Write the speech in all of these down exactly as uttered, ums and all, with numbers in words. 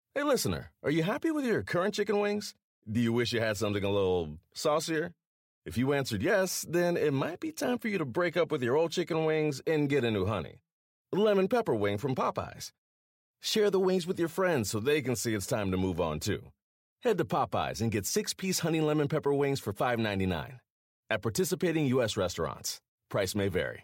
Hey, listener, are you happy with your current chicken wings? Do you wish you had something a little saucier? If you answered yes, then it might be time for you to break up with your old chicken wings and get a new honey. Lemon pepper wing from Popeyes. Share the wings with your friends so they can see it's time to move on, too. Head to Popeyes and get six-piece honey lemon pepper wings for five ninety-nine. At participating U S restaurants. Price may vary.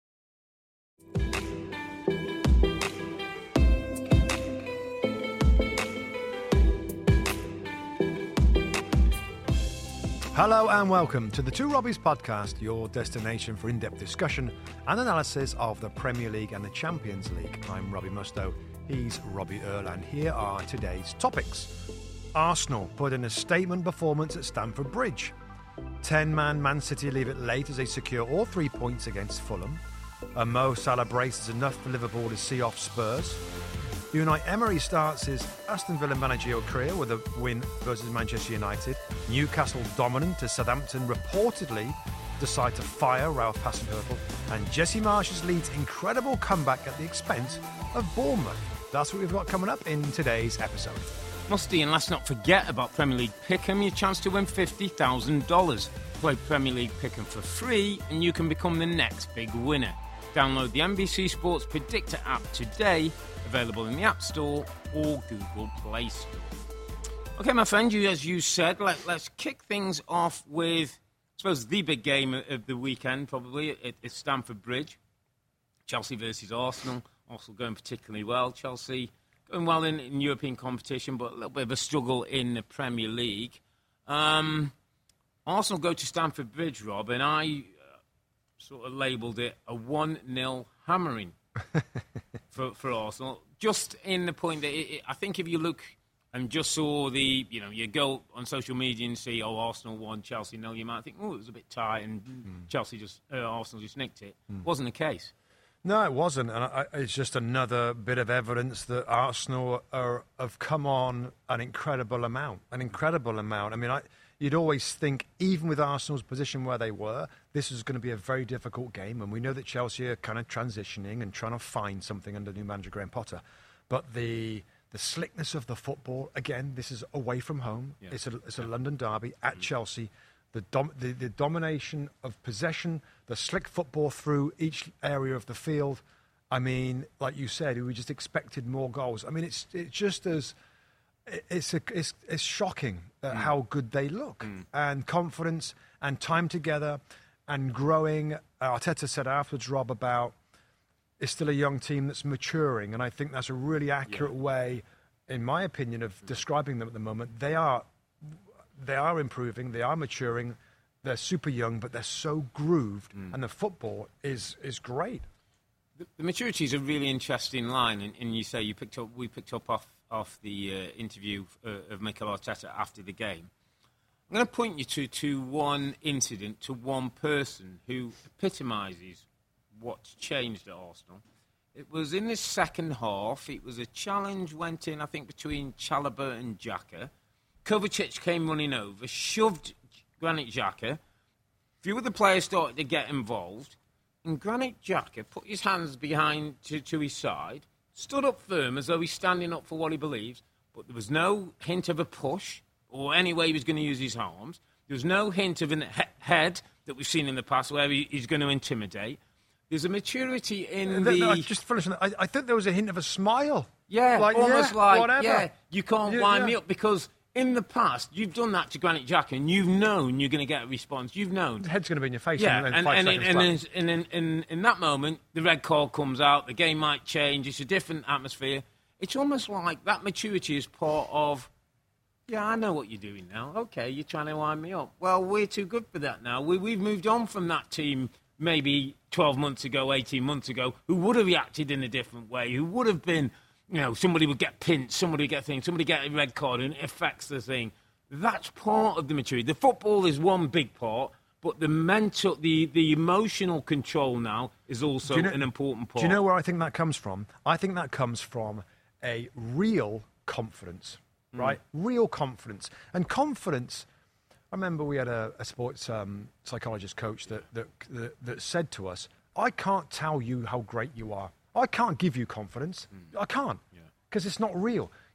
Hello and welcome to the Two Robbies podcast, your destination for in-depth discussion and analysis of the Premier League and the Champions League. I'm Robbie Mustoe, he's Robbie Earl, and here are today's topics. Arsenal put in a statement performance at Stamford Bridge. ten-man Man City leave it late as they secure all three points against Fulham. A Mo Salah brace is enough for Liverpool to see off Spurs. Unai Emery starts his Aston Villa managerial career with a win versus Manchester United. Newcastle dominant as Southampton reportedly decide to fire Ralph Hasenhüttl. And Jesse Marsch's leads incredible comeback at the expense of Bournemouth. That's what we've got coming up in today's episode. Musty, and let's not forget about Premier League Pick'em, your chance to win fifty thousand dollars. Play Premier League Pick'em for free and you can become the next big winner. Download the N B C Sports Predictor app today, available in the App Store or Google Play Store. Okay, my friend, you, as you said, let, let's kick things off with, I suppose, the big game of the weekend, probably, at, at Stamford Bridge. Chelsea versus Arsenal. Arsenal going particularly well. Chelsea going well in, in European competition, but a little bit of a struggle in the Premier League. Um, Arsenal go to Stamford Bridge, Rob, and I uh, sort of labelled it a one nil hammering for, for Arsenal. Just in the point that it, it, I think if you look and just saw the, you know, you go on social media and see, oh, Arsenal won, Chelsea nil, you might think, oh, it was a bit tight and mm. Chelsea just, uh, Arsenal just nicked it. Mm. Wasn't the case. No, it wasn't, and I, it's just another bit of evidence that Arsenal are, have come on an incredible amount, an incredible amount. I mean, I, you'd always think, even with Arsenal's position where they were, this was going to be a very difficult game, and we know that Chelsea are kind of transitioning and trying to find something under new manager Graham Potter. But the the slickness of the football, again, this is away from home. Yeah. It's a it's a yeah. London derby at mm-hmm. Chelsea. The, dom- the the domination of possession, the slick football through each area of the field. I mean, like you said, we just expected more goals. I mean, it's it's just as it's a, it's, it's shocking at mm. how good they look mm. and confidence and time together and growing. Arteta said afterwards, Rob, about it's still a young team that's maturing, and I think that's a really accurate yeah. way, in my opinion, of mm. describing them at the moment. They are. They are improving, they are maturing, they're super young, but they're so grooved, mm. and the football is is great. The, the maturity is a really interesting line, and, and you say you picked up, we picked up off, off the uh, interview uh, of Mikel Arteta after the game. I'm going to point you to, to one incident, to one person who epitomises what's changed at Arsenal. It was in the second half, it was a challenge went in, I think, between Chalobah and Xhaka. Kovacic came running over, shoved Granit Xhaka. A few of the players started to get involved, and Granit Xhaka put his hands behind to, to his side, stood up firm as though he's standing up for what he believes, but there was no hint of a push or any way he was going to use his arms. There was no hint of a he- head that we've seen in the past where he, he's going to intimidate. There's a maturity in the... No, just finishing. I, I think there was a hint of a smile. Yeah, like, almost yeah, like, whatever. yeah, you can't yeah, wind yeah. me up because... In the past, you've done that to Granit Xhaka, and you've known you're going to get a response. You've known. The head's going to be in your face. Yeah, in, in and, five and, seconds and, and, and in, in, in that moment, the red card comes out, the game might change, it's a different atmosphere. It's almost like that maturity is part of, yeah, I know what you're doing now. Okay, you're trying to wind me up. Well, we're too good for that now. We, we've moved on from that team maybe twelve months ago, eighteen months ago, who would have reacted in a different way, who would have been, you know, somebody would get pinched, somebody would get a thing, somebody get a red card, and it affects the thing. That's part of the maturity. The football is one big part, but the mental, the, the emotional control now is also you know, an important part. Do you know where I think that comes from? I think that comes from a real confidence, mm. right? Real confidence. And confidence, I remember we had a, a sports um, psychologist coach that, that, that, that said to us, I can't tell you how great you are. I can't give you confidence. Mm. I can't, because yeah. it's not real.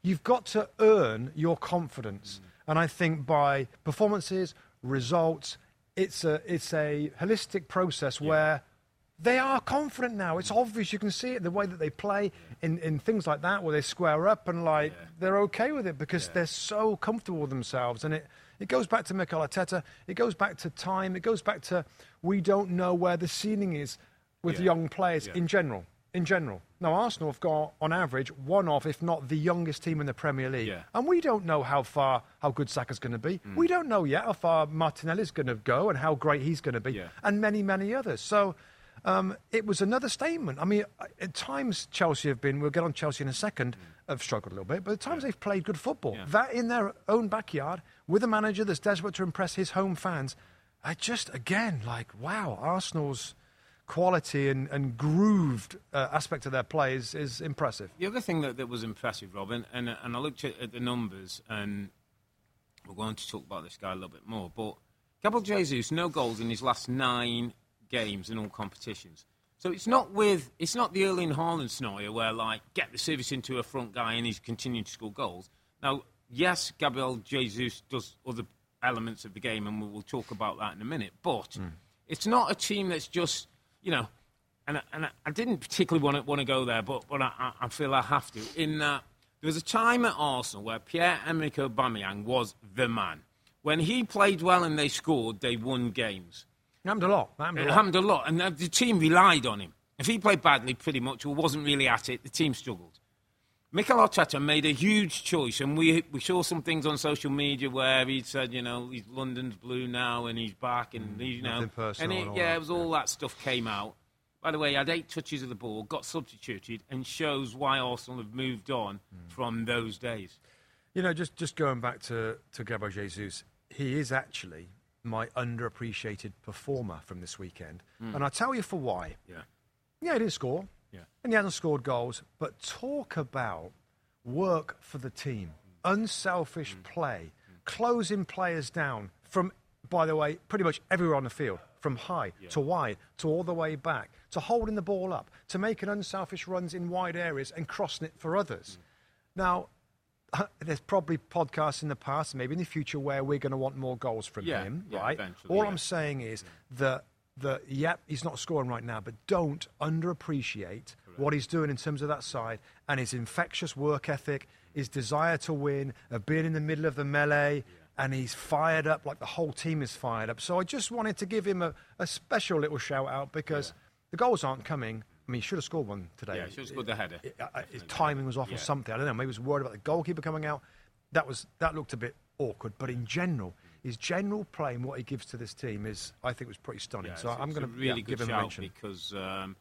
You've got to earn your confidence. Mm. And I think by performances, results, it's a, it's a holistic process yeah. where they are confident now. It's obvious. You can see it, the way that they play yeah. in, in things like that, where they square up and, like, yeah. they're okay with it because yeah. they're so comfortable with themselves. And it, it goes back to Mikel Arteta. It goes back to time. It goes back to we don't know where the ceiling is with yeah. young players yeah. in general. In general. Now, Arsenal have got, on average, one of, if not the youngest team in the Premier League. Yeah. And we don't know how far, how good Saka's going to be. Mm. We don't know yet how far Martinelli's going to go and how great he's going to be. Yeah. And many, many others. So um, it was another statement. I mean, at times Chelsea have been, we'll get on Chelsea in a second, mm. have struggled a little bit. But at times yeah. they've played good football. Yeah. That in their own backyard, with a manager that's desperate to impress his home fans. I just, again, like, wow, Arsenal's quality and, and grooved uh, aspect of their play is, is impressive. The other thing that, that was impressive, Robin, and, and I looked at, at the numbers, and we're going to talk about this guy a little bit more, but Gabriel Jesus, no goals in his last nine games in all competitions. So it's not with, it's not the Erling Haaland scenario where, like, get the service into a front guy and he's continuing to score goals. Now, yes, Gabriel Jesus does other elements of the game, and we will talk about that in a minute, but mm. it's not a team that's just, you know, and, and I didn't particularly want to, want to go there, but, but I, I feel I have to. In that, there was a time at Arsenal where Pierre-Emerick Aubameyang was the man. When he played well and they scored, they won games. It happened a lot. It happened a it lot. happened a lot, and the team relied on him. If he played badly, pretty much, or wasn't really at it, the team struggled. Mikel Arteta made a huge choice, and we we saw some things on social media where he said, you know, he's London's blue now, and he's back, and mm, you know, and, it, and yeah, that. it was all yeah. that stuff came out. By the way, he had eight touches of the ball, got substituted, and shows why Arsenal have moved on mm. from those days. You know, just just going back to to Gabriel Jesus, he is actually my underappreciated performer from this weekend, mm. and I'll tell you for why. Yeah, yeah, he didn't score. Yeah. And he hasn't scored goals, but talk about work for the team, unselfish mm. play, mm. closing players down from, by the way, pretty much everywhere on the field, from high yeah. to wide to all the way back, to holding the ball up, to making unselfish runs in wide areas and crossing it for others. Mm. Now, there's probably podcasts in the past, maybe in the future, where we're going to want more goals from yeah. him, yeah, right? All yeah. I'm saying is yeah. that that, yep, he's not scoring right now, but don't underappreciate Correct. what he's doing in terms of that side and his infectious work ethic, his desire to win, of being in the middle of the melee, yeah. and he's fired up like the whole team is fired up. So I just wanted to give him a, a special little shout-out because yeah. the goals aren't coming. I mean, he should have scored one today. Yeah, he should have scored the header. It, it, his timing was off yeah. or something. I don't know. Maybe he was worried about the goalkeeper coming out. That was that looked a bit awkward. But in general, his general play and what he gives to this team is, I think, was pretty stunning. Yeah, so I'm going to really yeah, give him a mention because um,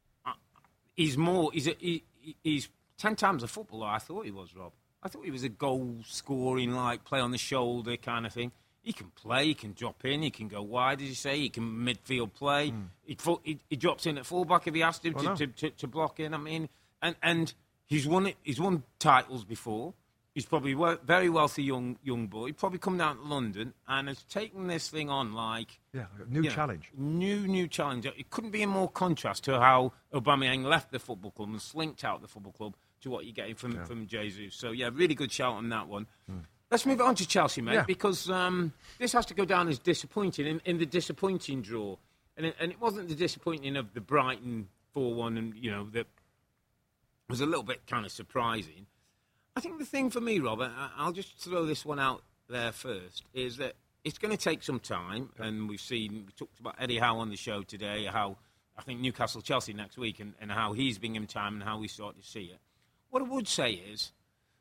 he's more. He's a, he, he's ten times a footballer. I thought he was, Rob. I thought he was a goal-scoring, like play on the shoulder kind of thing. He can play. He can drop in. He can go wide, as you say. He can midfield play. Mm. He, he he drops in at fullback if he asked him oh, to, no. to, to to block in. I mean, and and he's won it. He's won titles before. He's probably a very wealthy young young boy. He'd probably come down to London and has taken this thing on like... Yeah, new challenge. Know, new, new challenge. It couldn't be in more contrast to how Aubameyang left the football club and slinked out the football club to what you're getting from, yeah. from Jesus. So, yeah, really good shout on that one. Mm. Let's move on to Chelsea, mate, yeah. because um, this has to go down as disappointing, in, in the disappointing draw. And it, and it wasn't the disappointing of the Brighton four one, and, you know, that was a little bit kind of surprising. I think the thing for me, Robert, I'll just throw this one out there first, is that it's going to take some time, okay. and we've seen, we talked about Eddie Howe on the show today, how I think Newcastle-Chelsea next week, and, and how he's been given time and how we start to see it. What I would say is,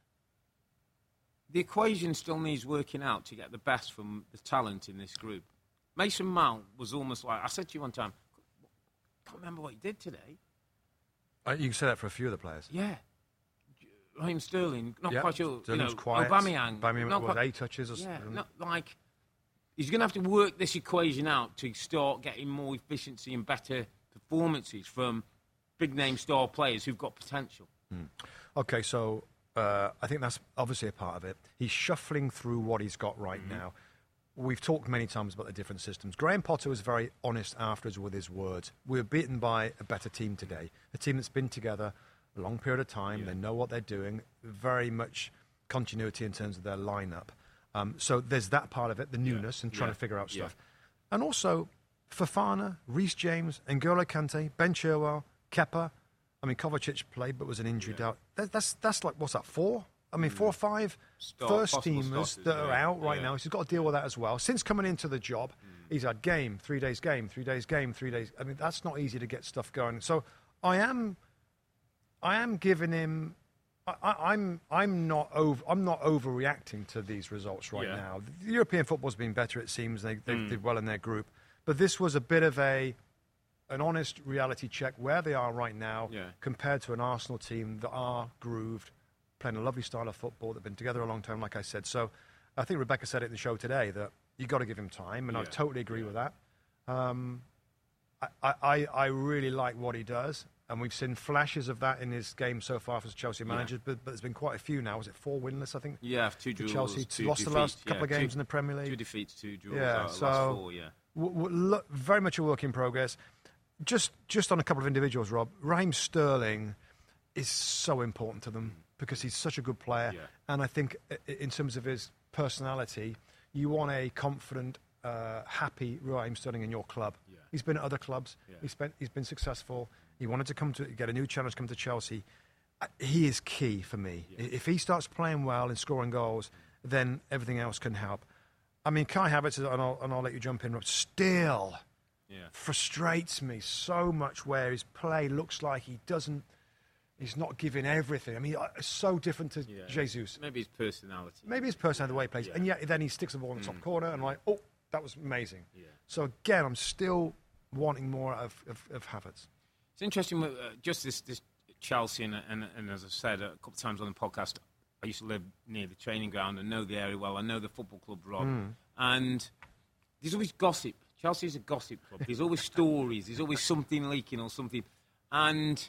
the equation still needs working out to get the best from the talent in this group. Mason Mount was almost like, I said to you one time, I can't remember what he did today. Uh, you can say that for a few of the players. Yeah. Raheem Sterling, not yep. quite sure. Sterling you know, was quiet. Aubameyang, Aubameyang not was quite, eight touches. Or yeah, something. not like he's going to have to work this equation out to start getting more efficiency and better performances from big name star players who've got potential. Hmm. Okay, so uh, I think that's obviously a part of it. He's shuffling through what he's got right mm-hmm. now. We've talked many times about the different systems. Graham Potter was very honest afterwards with his words. We were beaten by a better team today, a team that's been together a long period of time. Yeah. They know what they're doing. Very much continuity in terms of their lineup. Um, so there's that part of it, the newness, yeah. and trying yeah. to figure out stuff. Yeah. And also, Fofana, Reece James, N'Golo Kante, Ben Chilwell, Kepa. I mean, Kovacic played but was an injury yeah. doubt. That, that's, that's like, what's that, four? I mean, four or five Start, first teamers starters, that are yeah. out right yeah. now. So he's got to deal with that as well. Since coming into the job, mm. he's had game, three days game, three days game, three days. I mean, that's not easy to get stuff going. So I am, I am giving him. I, I, I'm, I'm not over. I'm not overreacting to these results right yeah. now. The European football's been better, it seems. They, they mm. did well in their group, but this was a bit of a, an honest reality check where they are right now yeah. compared to an Arsenal team that are grooved, playing a lovely style of football. They've been together a long time, like I said. So I think Rebecca said it in the show today that you've got to give him time, and yeah. I totally agree yeah. with that. Um, I, I, I really like what he does, and we've seen flashes of that in his game so far for Chelsea managers, yeah. but, but there's been quite a few now. Was it four winless, I think? Yeah, two draws. Chelsea two lost defeats, the last couple yeah, of games two, in the Premier League. Two defeats, two draws. Yeah, out of so the last four, yeah. W- w- look, very much a work in progress. Just, just on a couple of individuals, Rob, Raheem Sterling is so important to them because he's such a good player. Yeah. And I think in terms of his personality, you want a confident, uh, happy Raheem Sterling in your club. Yeah. He's been at other clubs. Yeah. He's been, he's been successful. He wanted to come to get a new challenge, come to Chelsea. Uh, He is key for me. Yeah. If he starts playing well and scoring goals, then everything else can help. I mean, Kai Havertz, and I'll, and I'll let you jump in, Rob, still... Yeah. frustrates me so much where his play looks like he doesn't, he's not giving everything. I mean, it's so different to Yeah. Jesus. Maybe his personality. Maybe his personality, the way he plays. Yeah. And yet then he sticks the ball in the top Mm. corner and I'm like, oh, that was amazing. Yeah. So again, I'm still wanting more of, of, of Havertz. It's interesting, uh, just this, this Chelsea, and, and, and as I've said a couple of times on the podcast, I used to live near the training ground and know the area well. I know the football club, Rob. Mm. And there's always gossip. Chelsea's a gossip club. There's always stories. There's always something leaking or something. And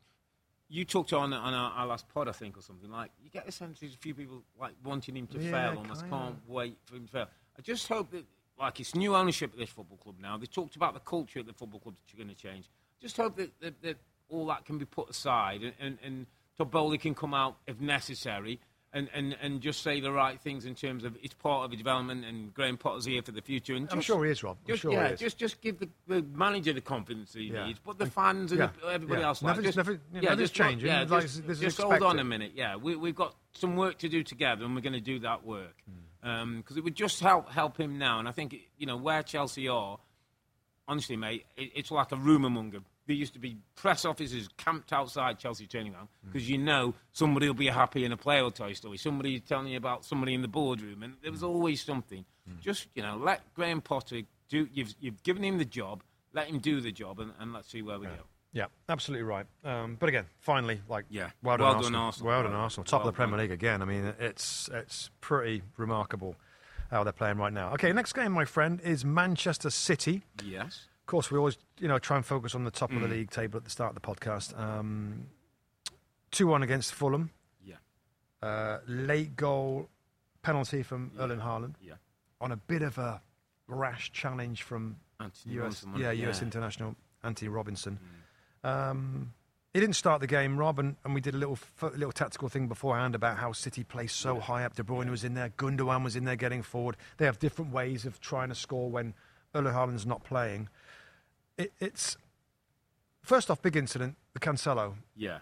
you talked on on our, our last pod, I think, or something like. You get the sense there's a few people like wanting him to Yeah, fail, almost kinda. can't wait for him to fail. I just hope that, like, it's new ownership at this football club now. They talked about the culture at the football club that's going to change. Just hope that, that, that all that can be put aside and, and, and Todd Bowley can come out if necessary. And, and, and just say the right things in terms of it's part of the development and Graham Potter's here for the future. And just, I'm sure he is, Rob. I'm just, sure yeah, he is. just just give the, the manager the confidence he Yeah. needs, but the fans and Yeah. the, everybody Yeah. else like Nothing's- just, nothing- yeah, nothing's just not- changing. Yeah, Like, just, this is just hold on expected. a minute. Yeah, we, we've got some work to do together, and we're going to do that work because um, it would just help help him now. And I think you know where Chelsea are. Honestly, mate, it, it's like a rumour monger. There used to be press officers camped outside Chelsea training ground because you know somebody will be happy in a player will tell you a story. Somebody telling you about somebody in the boardroom, and there was always something. Mm. Just you know, let Graham Potter do. You've you've given him the job. Let him do the job, and, and let's see where we Yeah. go. Yeah, absolutely right. Um, but again, finally, like, Yeah. well done, Well done, Arsenal. Arsenal. Well done, Well Arsenal. done. Top of Well the Premier done. League again. I mean, it's it's pretty remarkable how they're playing right now. Okay, next game, my friend, is Manchester City. Yes. Of course, we always, you know, try and focus on the top of the Mm. league table at the start of the podcast. Um, two one against Fulham. Yeah. Uh, late goal penalty from Yeah. Erling Haaland Yeah. on a bit of a rash challenge from Anthony U S, Robinson, wasn't yeah, it? U S Yeah. international Anthony Robinson. Mm. Um, he didn't start the game, Rob, and, and we did a little f- little tactical thing beforehand about how City plays so Yeah. high up. De Bruyne Yeah. was in there, Gundogan was in there getting forward. They have different ways of trying to score when Erling Haaland's not playing. It, it's first off, big incident, the Cancelo Yeah.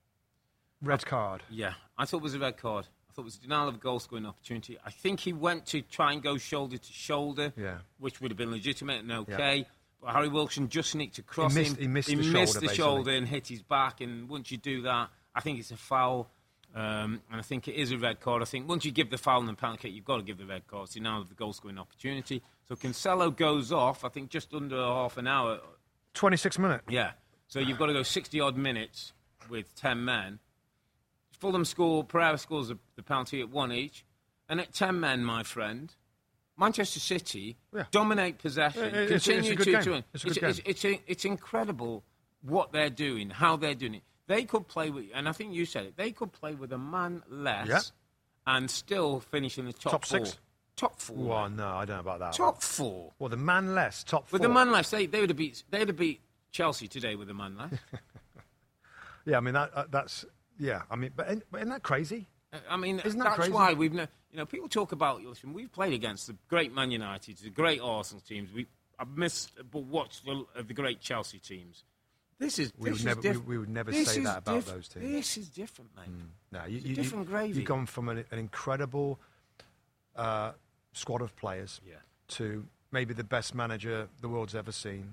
red card. Yeah. I thought it was a red card. I thought it was a denial of a goal scoring opportunity. I think he went to try and go shoulder to shoulder, Yeah. which would have been legitimate and okay. But Harry Wilson just sneaked across He missed- him. he missed the missed shoulder, the basically. shoulder and hit his back. And once you do that, I think it's a foul. Um, and I think it is a red card. I think once you give the foul and the penalty kick, you've got to give the red card. So now the goal scoring opportunity. So Cancelo goes off, I think, just under half an hour. twenty-six minute. Yeah. So you've got to go sixty-odd minutes with ten men. Fulham score, Pereira scores the, the penalty at one each. And at ten men, my friend, Manchester City Yeah. dominate possession, It- it's- it's a continue good to, game. to win. It's a good it's, game. it's, it's, it's incredible what they're doing, how they're doing it. They could play with, and I think you said it, they could play with a man less Yeah. and still finish in the top, Top four. six? Top four. Well, no, I don't know about that. Top four. Well, the man less, top four. With the man less, they, they would have beat they would have beat Chelsea today with the man less. Yeah, I mean, that, uh, that's, yeah, I mean, but, but isn't that crazy? I mean, Isn't that that's crazy? why we've, ne- you know, people talk about, listen, we've played against the great Man United, the great Arsenal teams. We, I've missed, but watched the, uh, the great Chelsea teams. This is, We this would is never, we, diff- we would never this say is that about diff- those teams. This is different, mate. Mm. No, you, It's you, different you, gravy. You've gone from an, an incredible uh, squad of players Yeah. to maybe the best manager the world's ever seen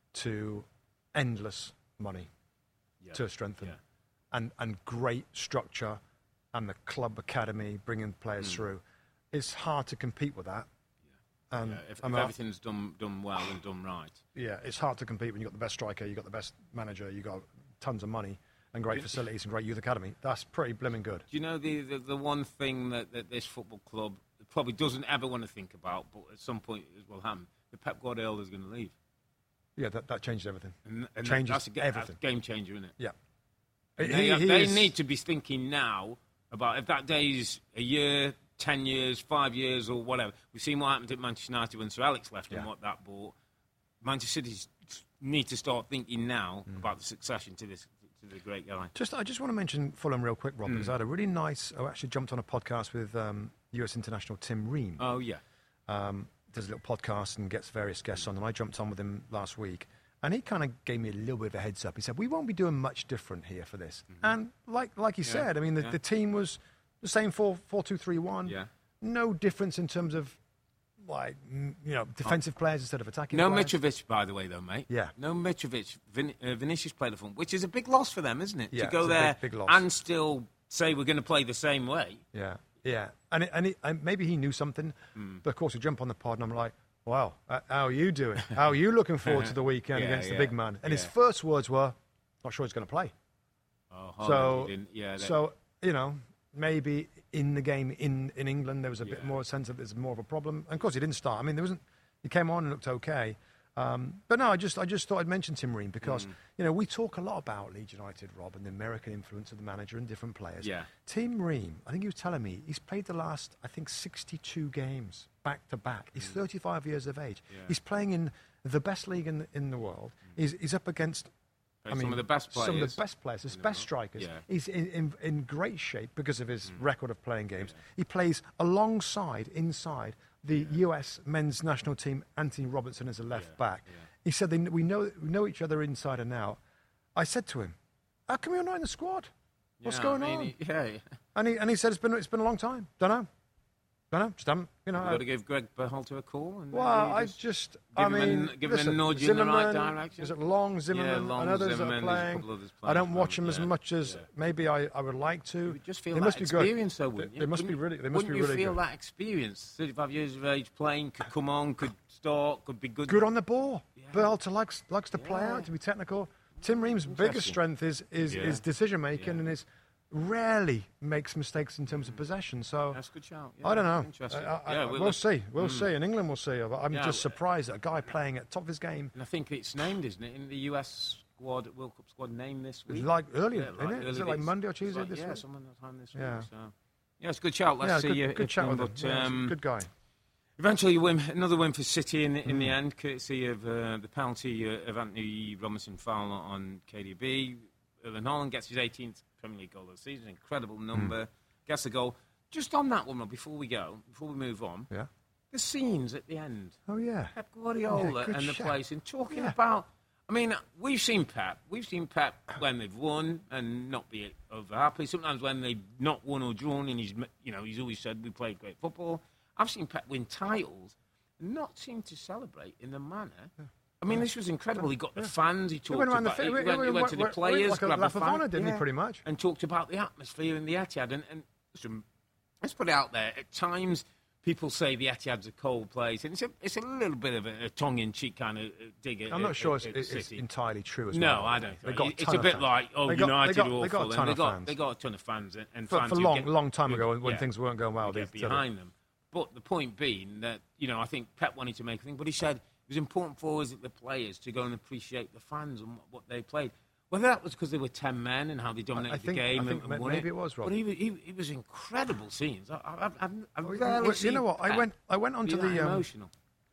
to endless money Yeah. to strengthen Yeah. and, and great structure and the club academy bringing players Mm. through. It's hard to compete with that. And Yeah, if, I if mean, I- everything's done done well and done right. yeah, it's hard to compete when you've got the best striker, you've got the best manager, you've got tons of money and great facilities and great youth academy. That's pretty blimmin' good. Do you know the, the, the one thing that, that this football club probably doesn't ever want to think about, but at some point it will happen? The Pep Guardiola is going to leave. Yeah, that, that changes everything. And, and Changes that's a, ga- everything. That's a game changer, isn't it? Yeah. And He- they he they is- need to be thinking now about if that day is a year, ten years, five years, or whatever. We've seen what happened at Manchester United when Sir Alex left Yeah. and what that brought. Manchester City need to start thinking now Mm. about the succession to this to the great guy. Just, I just want to mention Fulham real quick, Rob, Mm. because I had a really nice. I actually jumped on a podcast with um, U S international Tim Ream. Oh yeah, Um, does a little podcast and gets various guests on, and I jumped on with him last week, and he kind of gave me a little bit of a heads up. He said, "We won't be doing much different here for this," and like like he Mm-hmm. Yeah, said, I mean, the, yeah. the team was the same four four two three one. yeah. No difference in terms of like m- you know defensive players instead of attacking. No players. Mitrovic, by the way, though, mate. Yeah. No Mitrovic. Vin- uh, Vinicius played the front, which is a big loss for them, isn't it? Yeah, to go it's a there big- big loss. and still say we're going to play the same way. Yeah, yeah, and it, and, it, and maybe he knew something, Hmm. but of course we jump on the pod and I'm like, "Wow, uh, how are you doing? How are you looking forward to the weekend Yeah, against yeah, the big man?" And his yeah. first words were, "Not sure he's going to play." Oh, So, Holland, he didn't- yeah, that- so you know, maybe in the game in, in England there was a bit Yeah. more sense that there's more of a problem. And of course, he didn't start. I mean, there wasn't. He came on and looked okay. Um, but no, I just I just thought I'd mention Tim Ream because Mm. you know we talk a lot about Leeds United, Rob, and the American influence of the manager and different players. Yeah. Tim Ream, I think he was telling me he's played the last I think sixty-two games back to back. He's thirty-five years of age. Yeah. He's playing in the best league in in the world. He's he's up against. I some mean, of the best players. Some of the best players, his in the best world. strikers. Yeah. He's in, in, in great shape because of his record of playing games. He plays alongside, inside, the U S men's national team, Anthony Robertson as a left Yeah, back. yeah. He said they, we, know, we know each other inside and out. I said to him, how come you're not in the squad? What's Yeah, going I mean, on? he- Yeah, yeah. And he, and he said, it's been, it's been a long time. Don't know. Don't know. Just haven't, you know. We've got to give Greg Berhalter a call. And Well, maybe I just just, give I him a- mean, give him a listen, nudge in the right Zimmerman, direction. Is it Long, Zimmerman, Long, and others Zimmerman, that there's are a playing? couple others I don't playing, watch them as yeah, much as yeah. maybe I, I would like to. You would just feel they that must be good. experience, though, wouldn't They, you? they must be Wouldn't- really. They must wouldn't be you really feel good. that experience? thirty-five years of age, playing, could come on, could start, could be good. Good on the ball. Yeah. Berhalter likes likes to play Yeah. out, to be technical. Tim Ream's biggest Interesting. strength is is, Yeah. is decision making Yeah. and is rarely makes mistakes in terms of possession. So That's a good shout. Yeah, I don't know. Interesting. I- I- yeah, we'll, we'll, see. We'll Mm. see. In England, we'll see. I'm Yeah, just well, surprised that a guy playing at the top of his game. And I think it's named, isn't it, in the U S squad, World Cup squad named this It's week. like earlier, Yeah, isn't it? Is it early like this- Monday or it's Tuesday like- this yeah, week? sometime this Yeah. week. So. Yeah, it's a good shout. Let's yeah, see good, you. good if chat one, with him. but, Yeah, he's a um, good guy. Eventually, you win another win for City in, in the end, courtesy of uh, the penalty uh, of Anthony Robinson foul on K D B. Erling Haaland gets his eighteenth Premier League goal of the season, incredible number. Gets the goal. Just on that one, Rob, before we go, before we move on, Yeah. the scenes at the end. Oh yeah. Pep Guardiola Yeah, good and the shout. place, and talking Yeah. about. I mean, we've seen Pep. We've seen Pep when they've won and not be over happy. Sometimes when they've not won or drawn, and he's, you know, he's always said we played great football. I've seen Pep win titles and not seem to celebrate in the manner. I mean, this was incredible. He got the fans. He He talked went around the about. fi- he he went, went- he went to the went- players, like a grabbed lap the of fan- honour, didn't he, yeah, pretty much? and talked about the atmosphere in the Etihad. And, and listen, let's put it out there. At times, people say the Etihad's a cold place, and it's a, it's a little bit of a, a tongue-in-cheek kind of dig. At, I'm not at, sure at, it's, at it's, it's City. entirely true as No, well. I don't. They think. got a It's ton a of bit fans. like, oh, They got- United they got- are awful. they got a ton and they of got fans. they got a ton of fans, and, and For, fans for who long, get- long time who- ago, when, when yeah, things weren't going well, who they get sort of- behind them. But the point being that, you know, I think Pep wanted to make a thing, but he said it was important for us, the players, to go and appreciate the fans and what, what they played. Whether that was because they were ten men and how they dominated I think- the game I think and, ma- and won maybe it. it was, Rob. But he, was- he, it was incredible scenes. I, I, I've, I've Well, rarely you seen know what? I Pep went. I went be onto that the. Um, emotional.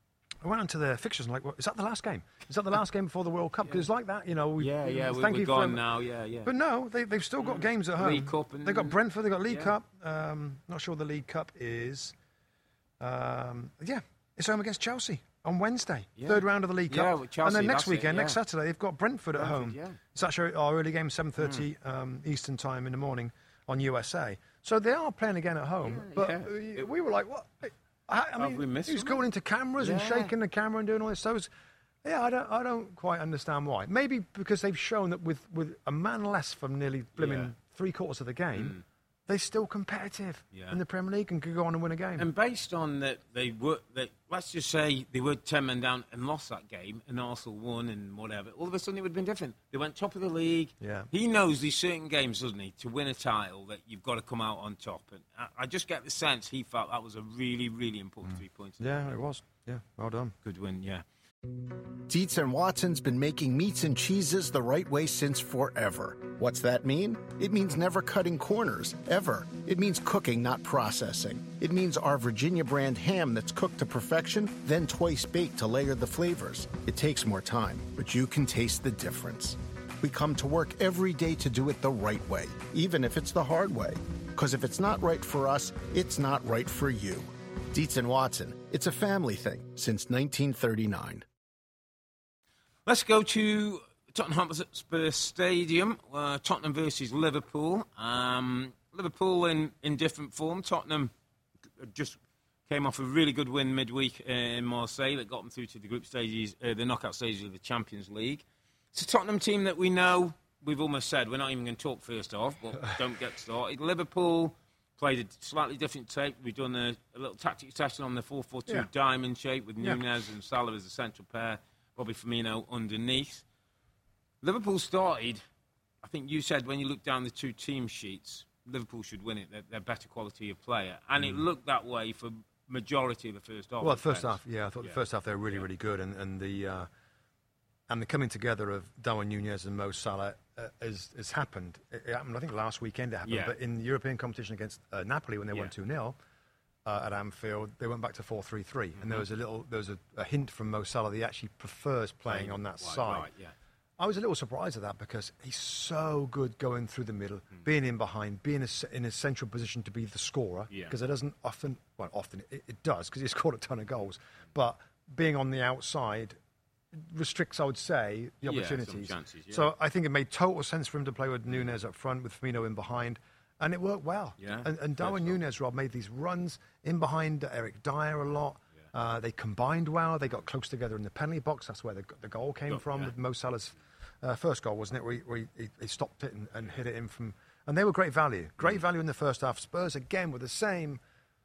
I went onto their fixtures and like, well, is that the last game? Is that the last game before the World Cup? Because it's like that, you know. We, Yeah, yeah, we, thank we're you gone for, now, yeah, yeah. But no, they, they've still got games at home. League Cup and- They've got Brentford, they've got League Yeah. Cup. Um, not sure the League Cup is. Um, yeah, it's home against Chelsea on Wednesday, Yeah. third round of the League Yeah, Cup. with Chelsea, and then next that's it, weekend, next yeah. Saturday, they've got Brentford at Brentford, home. yeah. It's actually our early game, seven thirty Mm. um, Eastern time in the morning on U S A. So they are playing again at home. Yeah, but yeah. uh, we were like, what? I, I Have mean, we missed he was something? going into cameras and Yeah. shaking the camera and doing all this. So, it's, yeah, I don't, I don't quite understand why. Maybe because they've shown that with, with a man less from nearly blimming Yeah. three quarters of the game, they're still competitive Yeah. in the Premier League and could go on and win a game. And based on that, they were, that, let's just say they were ten men down and lost that game, and Arsenal won and whatever, all of a sudden it would have been different. They went top of the league. Yeah. He knows these certain games, doesn't he, to win a title that you've got to come out on top. And I, I just get the sense he felt that was a really, really important three points. yeah, it was. Yeah, well done. Good win, yeah. Dietz and Watson's been making meats and cheeses the right way since forever. What's that mean? It means never cutting corners, ever. It means cooking, not processing. It means our Virginia brand ham that's cooked to perfection, then twice baked to layer the flavors. It takes more time, but you can taste the difference. We come to work every day to do it the right way, even if it's the hard way. Because if it's not right for us, it's not right for you. Dietz and Watson, it's a family thing since nineteen thirty-nine. Let's go to Tottenham Hotspur Stadium, uh, Tottenham versus Liverpool. Um, Liverpool in, in different form. Tottenham just came off a really good win midweek uh, in Marseille that got them through to the group stages, uh, the knockout stages of the Champions League. It's a Tottenham team that we know, we've almost said, we're not even going to talk first off, but don't get started. Liverpool played a slightly different shape. We've done a, a little tactics session on the four four two Yeah. diamond shape with Yeah. Nunez and Salah as the central pair. Bobby Firmino underneath. Liverpool started, I think you said when you looked down the two team sheets, Liverpool should win it. They're, they're better quality of player. And it looked that way for majority of the first half. Well, the first half, yeah, I thought Yeah. the first half they were really, Yeah. really good, and and the uh, and the coming together of Darwin Nunez and Mo Salah uh, has has happened. It, it happened, I think, last weekend it happened, Yeah. but in the European competition against uh, Napoli when they won Yeah. two nil uh, at Anfield, they went back to four three three, Mm-hmm. and there was a little there was a, a hint from Mo Salah that he actually prefers playing on that Right, side. right, yeah. I was a little surprised at that because he's so good going through the middle, being in behind, being a, in a central position to be the scorer. Yeah. Because it doesn't often, well, often it, it does because he's scored a ton of goals. But being on the outside restricts, I would say, the Yeah, some opportunities. chances, yeah. So I think it made total sense for him to play with Nunez up front, with Firmino in behind. And it worked well. Yeah, and and Darwin first goal. Nunez, Rob, made these runs in behind Eric Dyer a lot. Uh, they combined well. They got close together in the penalty box. That's where the, the goal came Got- from yeah. with Mo Salah's uh, first goal, wasn't it? Where he, where he, he, he stopped it and, and hit it in from. And they were great value. Great value in the first half. Spurs, again, were the same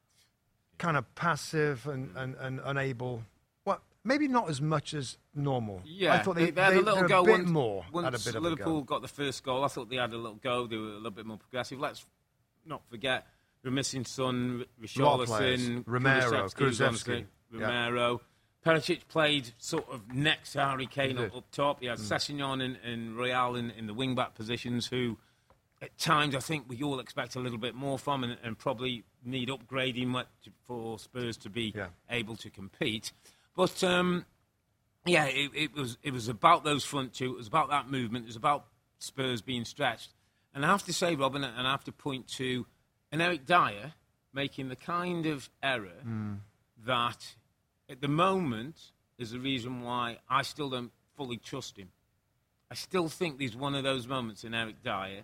kind of passive and, and, and unable. Well, maybe not as much as normal. Yeah, I thought they, they had they, a little they're go a bit once, more. Once had a bit of Liverpool a go. got the first goal, I thought they had a little go. They were a little bit more progressive. Let's not forget we're missing Son, A lot of players. Richarlison, Romero, Kulusevski, who's on Kulusevski. the- Yeah. Romero. Perisic played sort of next to Harry Kane He up, did. up top. He had Sessegnon and, and Royale in, in the wing-back positions who, at times, I think we all expect a little bit more from and, and probably need upgrading what- for Spurs to be Yeah. able to compete. But, um, yeah, it, it was it was about those front two. It was about that movement. It was about Spurs being stretched. And I have to say, Robin, and I have to point to an Eric Dyer making the kind of error that, at the moment, is the reason why I still don't fully trust him. I still think there's one of those moments in Eric Dyer,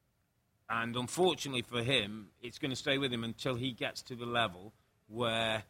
and unfortunately for him, it's going to stay with him until he gets to the level where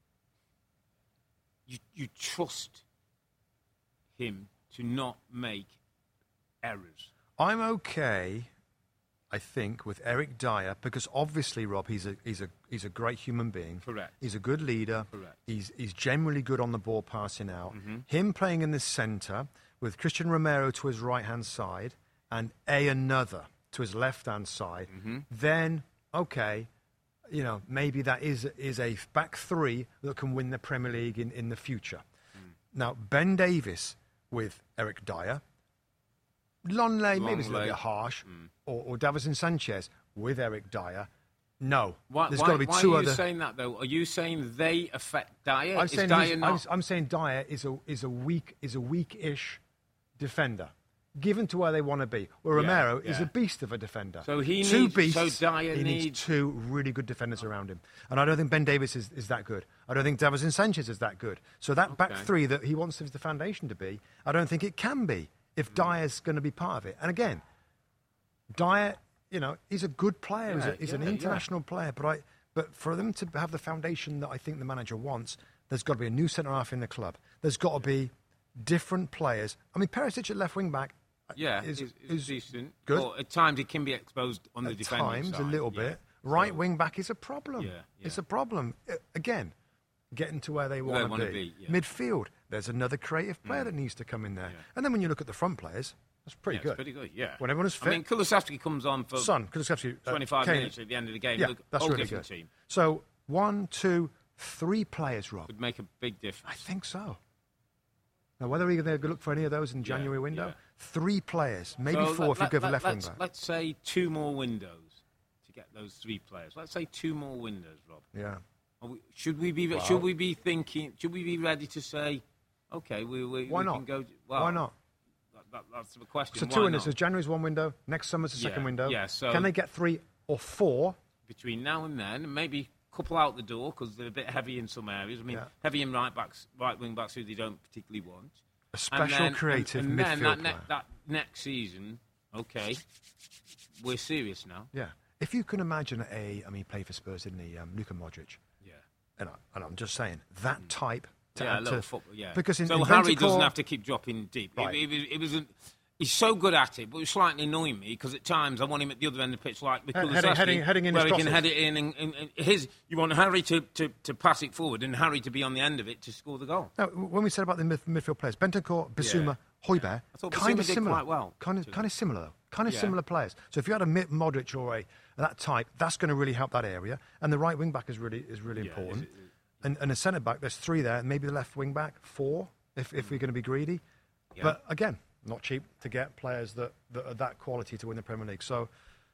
you, you trust him to not make errors. I'm okay, I think, with Eric Dyer because obviously, Rob, he's a he's a he's a great human being. Correct. He's a good leader. Correct. He's he's generally good on the ball, passing out. Him playing in the centre with Christian Romero to his right hand side and a another to his left hand side. Then okay, you know maybe that is is a back three that can win the Premier League in, in the future. Now Ben Davies with Eric Dyer. Longley, maybe it's a little Longley. bit harsh, or, or Davison Sanchez with Eric Dyer. No. Why, There's why, got to be why two are other. you saying that, though? Are you saying they affect Dyer? I'm Is saying, Dyer he's- not... I'm, I'm saying Dyer is a is a weak is a weak-ish defender, given to where they want to be. Well, Yeah, Romero is yeah. a beast of a defender. So he two needs- beasts. so Dyer he needs, needs- two really good defenders around him, and I don't think Ben Davies is, is that good. I don't think Davinson Sanchez is that good. So that back Okay. three that he wants the foundation to be, I don't think it can be if Dyer's going to be part of it. And again, Dyer, you know, he's a good player. he's Yeah, a, he's yeah, an yeah. international player, but I. But for them to have the foundation that I think the manager wants, there's got to be a new centre half in the club. There's got to be different players. I mean, Perisic at left wing back, Yeah, is, is, is decent. good. But at times it can be exposed on the At defending times, side. a little yeah. bit. Right So- wing back is a problem. Yeah, yeah. It's a problem. Uh, again, getting to where they Where they want to wanna be. be, yeah. Midfield, there's another creative player that needs to come in there. Yeah. And then when you look at the front players, that's pretty Yeah, good. it's pretty good, yeah. When everyone's fit. I mean, Kulusevski comes on for Son, Kulusevski, uh, twenty-five Kane. minutes at the end of the game. Yeah, Look, that's whole really different good. team. So one, two, three players, Rob. Would make a big difference. I think so. Now, whether they're going to look for any of those in the Yeah, January window, yeah. three players, maybe So four let- if you go for let- left wing let's, back. let's say two more windows to get those three players. Let's say two more windows, Rob. Yeah. Are we, should we be? Well- should we be thinking? Should we be ready to say, okay, we, we, Why we not? can go? Well, Why not? That, that, that's the question. So Why two windows. not? So January's one window, next summer's the Yeah, second window. yeah, so- Can they get three or four? Between now and then, and maybe a couple out the door because they're a bit heavy in some areas. I mean, Yeah. heavy in right backs, right wing backs who they don't particularly want. A special then- creative and, and then midfield that, player. ne- that next season, okay, we're serious now. Yeah. If you can imagine a, I mean, he played for Spurs, didn't he? Um, Luka Modric. Yeah. And, I, and I'm just saying, that type to Yeah, a add little to... football, yeah. Because in, so in Harry Bentancur- doesn't have to keep dropping deep. Right. It, it, was- it was a, he's so good at it, but it's slightly annoying me because at times I want him at the other end of the pitch, like with Heading- Kulusevski, heading- heading in where his he can crosses. head it in. And, and, and his, you want Harry to, to, to pass it forward and Harry to be on the end of it to score the goal. Now, when we said about the mid- midfield players, Bentancur, Bissouma, Højbjerg, I thought kind Bissouma of did similar. quite well, Kind of, too. kind of similar, though. Kind of Yeah. similar players. So if you had a Mid- Modric or a that type, that's going to really help that area. And the right wing back is really is really Yeah, important. is it- And, and a centre back, there's three there. Maybe the left wing back, four, if, if we're going to be greedy. Yeah. But again, not cheap to get players that, that are that quality to win the Premier League. So,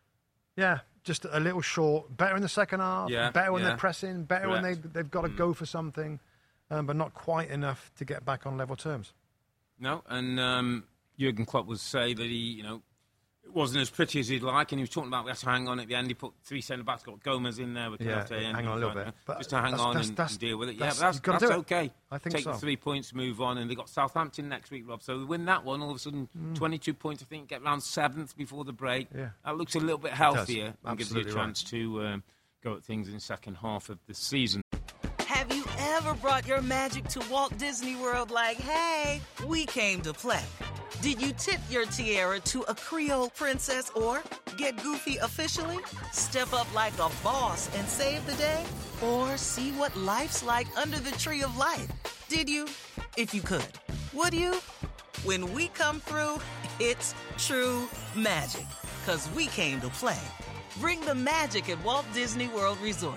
yeah, just a little short. Better in the second half. Yeah, better when yeah. they're pressing. Better when they, Correct. they've got to go for something. Um, but not quite enough to get back on level terms. No, and um, Jurgen Klopp would say that he, you know, it wasn't as pretty as he'd like, and he was talking about we had to hang on at the end. He put three centre backs, got Gomez in there with Yeah, Konate and hang on a little things like bit. that, But just to hang that's- on that's- and, that's- and deal with it. Yeah, that's- but that's, you've gotta that's do it. okay. I think Take so. the three points, move on, and they got Southampton next week, Rob. So they win that one, all of a sudden, Mm. twenty-two points. I think get round seventh before the break. Yeah. That looks a little bit healthier and gives you a Absolutely right. chance to um, go at things in the second half of the season. Have you ever brought your magic to Walt Disney World like, hey, we came to play? Did you tip your tiara to a Creole princess or get goofy officially? Step up like a boss and save the day? Or see what life's like under the tree of life? Did you? If you could. Would you? When we come through, it's true magic. 'Cause we came to play. Bring the magic at Walt Disney World Resort.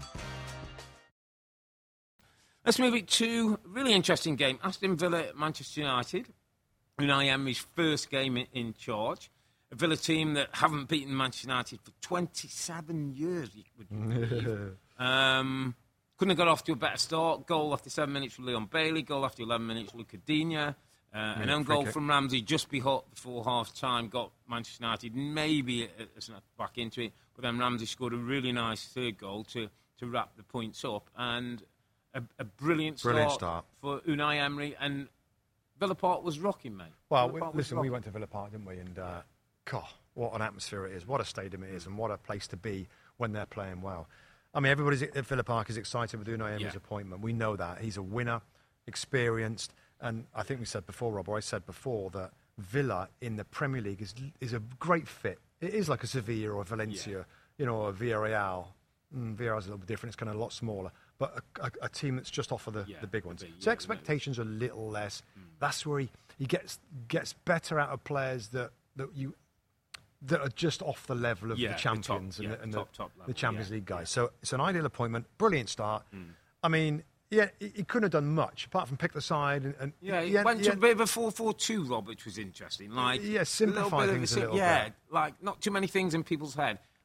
Let's move it to a really interesting game. Aston Villa, Manchester United. Unai Emery's first game in, in charge. A Villa team that haven't beaten Manchester United for twenty-seven years, you would believe. um, couldn't have got off to a better start. Goal after seven minutes from Leon Bailey. Goal after eleven minutes, Luca Digne. Uh, an own free goal kick. from Ramsey just before, before half-time got Manchester United maybe a, a snap back into it. But then Ramsey scored a really nice third goal to, to wrap the points up. And a, a brilliant, Brilliant start, start. for Unai Emery. And Villa Park was rocking, mate. Well, Villa we, Park was listen, we rocking. went to Villa Park, didn't we? And, uh, God, what an atmosphere it is. What a stadium it is and what a place to be when they're playing well. I mean, everybody at Villa Park is excited with Unai Emery's Yeah. appointment. We know that. He's a winner, experienced. And I think we said before, Rob, or I said before, that Villa in the Premier League is is a great fit. It is like a Sevilla or a Valencia, Yeah. you know, or a Villarreal. Mm, Villarreal's a little bit different. It's kind of a lot smaller. But a, a, a team that's just off of the, Yeah, the big ones. big, so yeah, expectations are a little less. That's where he, he gets gets better out of players that, that you that are just off the level of Yeah, the the top- champions yeah, and, the, and top, the, top the level, Champions yeah, League guys. yeah. So it's an ideal appointment. Brilliant start. I mean, yeah, he, he couldn't have done much apart from pick the side. And, and Yeah, he he had- went he to a had- bit of a four four two, Rob, which was interesting. Like, Yeah, a simplify little bit of things a sim- little yeah, bit. like not too many things in people's head.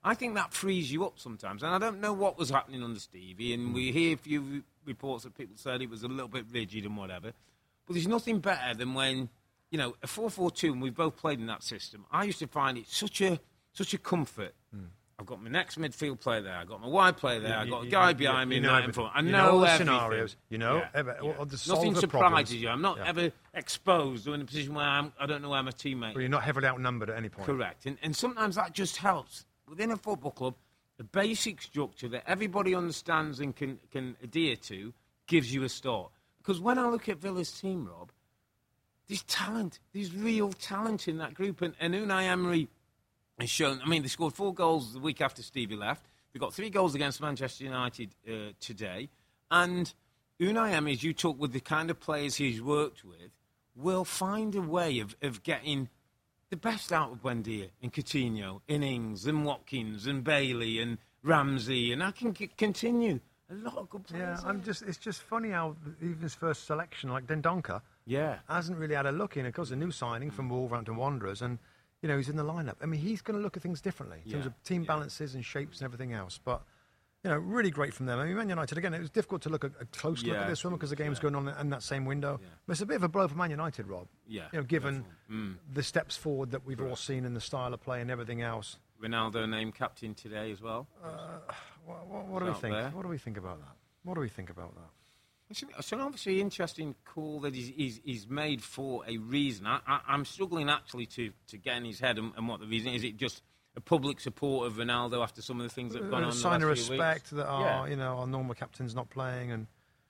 I think that frees you up sometimes. And I don't know what was happening under Stevie, and we hear a few re- reports that people said it was a little bit rigid and whatever. But there's nothing better than when, you know, a four four two, and we've both played in that system. I used to find it such a such a comfort. Mm. I've got my next midfield player there. I've got my wide player there. I've got a guy behind me. You know, in front. I you know, know all the everything. scenarios. You know, yeah. ever, yeah. Or the nothing surprises problems. you. I'm not yeah. ever exposed or in a position where I'm, I don't know where my teammate. Well, you're not heavily outnumbered at any point. Correct, and and sometimes that just helps within a football club. The basic structure that everybody understands and can can adhere to gives you a start. Because when I look at Villa's team, Rob, there's talent. There's real talent in that group, and, and Unai Emery. It's shown. I mean, they scored four goals the week after Stevie left. They got three goals against Manchester United uh, today. And Unai Emery, as you talk with the kind of players he's worked with, will find a way of, of getting the best out of Buendia and Coutinho, and Ings and Watkins and Bailey and Ramsey, and I can c- continue. A lot of good players. Yeah, I'm just. It's just funny how even his first selection, like Dendoncker, yeah, hasn't really had a look in. Of course, a new signing from Wolverhampton Wanderers, and you know, he's in the lineup. I mean, he's going to look at things differently in yeah. terms of team yeah. balances and shapes and everything else. But, you know, really great from them. I mean, Man United, again, it was difficult to look at a close look yeah. at this one because the game's yeah. going on in that same window. Yeah. But it's a bit of a blow for Man United, Rob. Yeah. You know, given mm. the steps forward that we've right. all seen in the style of play and everything else. Ronaldo named captain today as well. Uh, what, what, what do we think? There. What do we think about that? What do we think about that? It's an, it's an obviously interesting call that he's, he's, he's made for a reason. I, I, I'm struggling actually to, to get in his head and, and what the reason is. Is it just a public support of Ronaldo after some of the things that have gone a on? sign the of last few respect weeks? that our yeah. you know our normal captain's not playing, and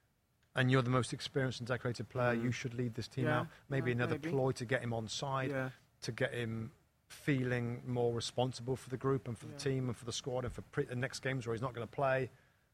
and you're the most experienced and decorated player. Mm. You should lead this team Yeah. out. Maybe Yeah, another maybe. ploy to get him on side, Yeah. to get him feeling more responsible for the group and for Yeah. the team and for the squad and for pre- the next games where he's not going to play.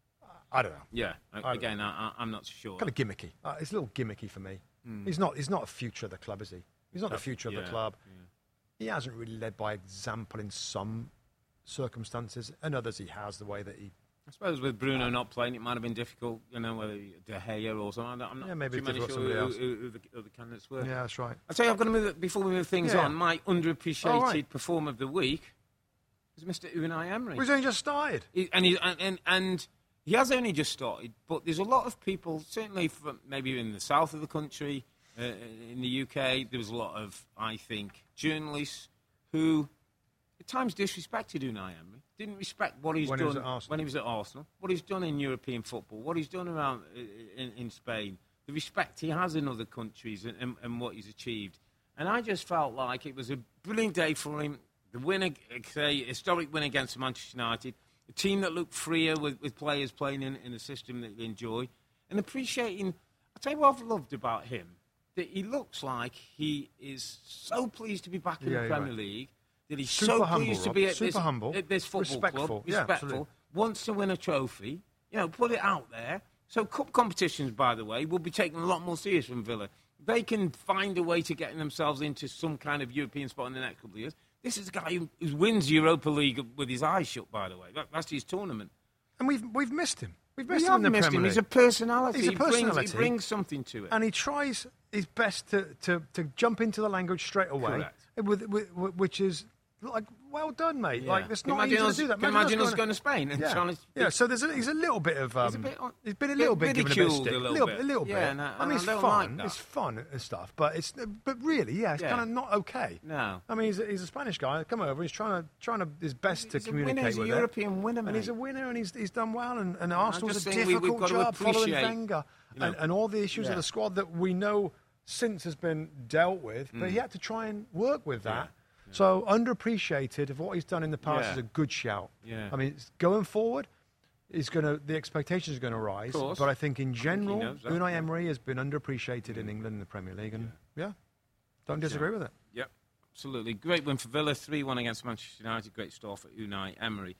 I don't know. Yeah, I again, I, I, I'm not sure. Kind of gimmicky. Uh, it's a little gimmicky for me. Mm. He's not. He's not a future of the club, is he? He's not the future of yeah, the club. yeah. He hasn't really led by example in some circumstances, and others he has. The way that he. I suppose with Bruno not playing, it might have been difficult, you know, whether De Gea or something. I'm not Yeah, maybe too many difficult sure for who, somebody who, who the other candidates were. Yeah, that's right. I'll tell you, I've got to move it, before we move things Yeah. on, my underappreciated Oh, right. performer of the week is Mister Unai Emery. Well, he's only just started. He, and, he, and, and, and he has only just started, but there's a lot of people, certainly from maybe in the south of the country, uh, in the U K, there was a lot of, I think, journalists who at times disrespected Unai Emery, didn't respect what he's When he done was at Arsenal. when he was at Arsenal, what he's done in European football, what he's done around in, in Spain, the respect he has in other countries and, and, and what he's achieved. And I just felt like it was a brilliant day for him. The win, say, historic win against Manchester United, a team that looked freer with, with players playing in, in a system that they enjoy, and appreciating. I'll tell you what I've loved about him, that he looks like he is so pleased to be back in Yeah, the you're Premier right. League, that he's Super so humble, pleased to Rob. be at Super this, humble. at this football Respectful. club, Yeah, respectful, absolutely. wants to win a trophy, you know, put it out there. So cup competitions, by the way, will be taken a lot more serious from Villa. They can find a way to get themselves into some kind of European spot in the next couple of years. This is a guy who, who wins Europa League with his eyes shut, by the way. That, that's his tournament. And we've we've missed him. We've We missed him have in the missed Premier him. League. He's a personality. He's a He brings- personality. He brings something to it. And he tries his best to, to, to jump into the language straight away, Correct. with, with, with, which is like, well done, mate. Yeah. Like, it's Can you not easy imagine to us- do that. can you imagine us going to Spain and yeah. trying to- yeah. So there's a, he's a little bit of um, He's a bit on- he's been a bit little bit given a bit of ridiculed stick, a little little, bit. a little Yeah, bit. and I- I mean, and it's I don't fun, like that. it's fun and stuff, but it's but really, yeah, it's Yeah. kind of not okay. No. I mean, he's a, he's a Spanish guy. Come over, he's trying to trying to his best He's to a winner, communicate he's a with European it. winner, and he's a mate. winner, and he's he's done well. And, and Arsenal's just a think we- we've difficult got to job following appreciate, Wenger, you know, and, and all the issues yeah. of the squad that we know since has been dealt with. But he had to try and work with that. Mm. Yeah. So underappreciated of what he's done in the past Yeah. is a good shout. Yeah. I mean, it's going forward, is going to the expectations are going to rise. Of course. But I think in general, knows that, Unai yeah. Emery has been underappreciated in England in the Premier League, and yeah, don't disagree with it. Yep, absolutely. Great win for Villa, three one against Manchester United. Great start for Unai Emery.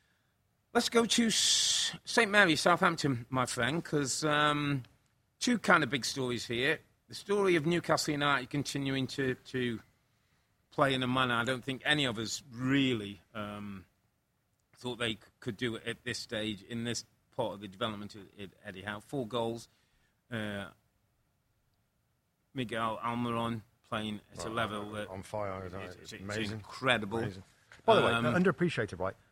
Let's go to Saint Mary, Southampton, my friend, because um, two kind of big stories here. The story of Newcastle United continuing to, to play in a manner I don't think any of us really um, thought they c- could do it at this stage, in this part of the development of Eddie Howe. Four goals. Uh, Miguel Almiron playing at a level that on fire, it's, it's amazing, incredible. Amazing. By the way, Um, underappreciated, right?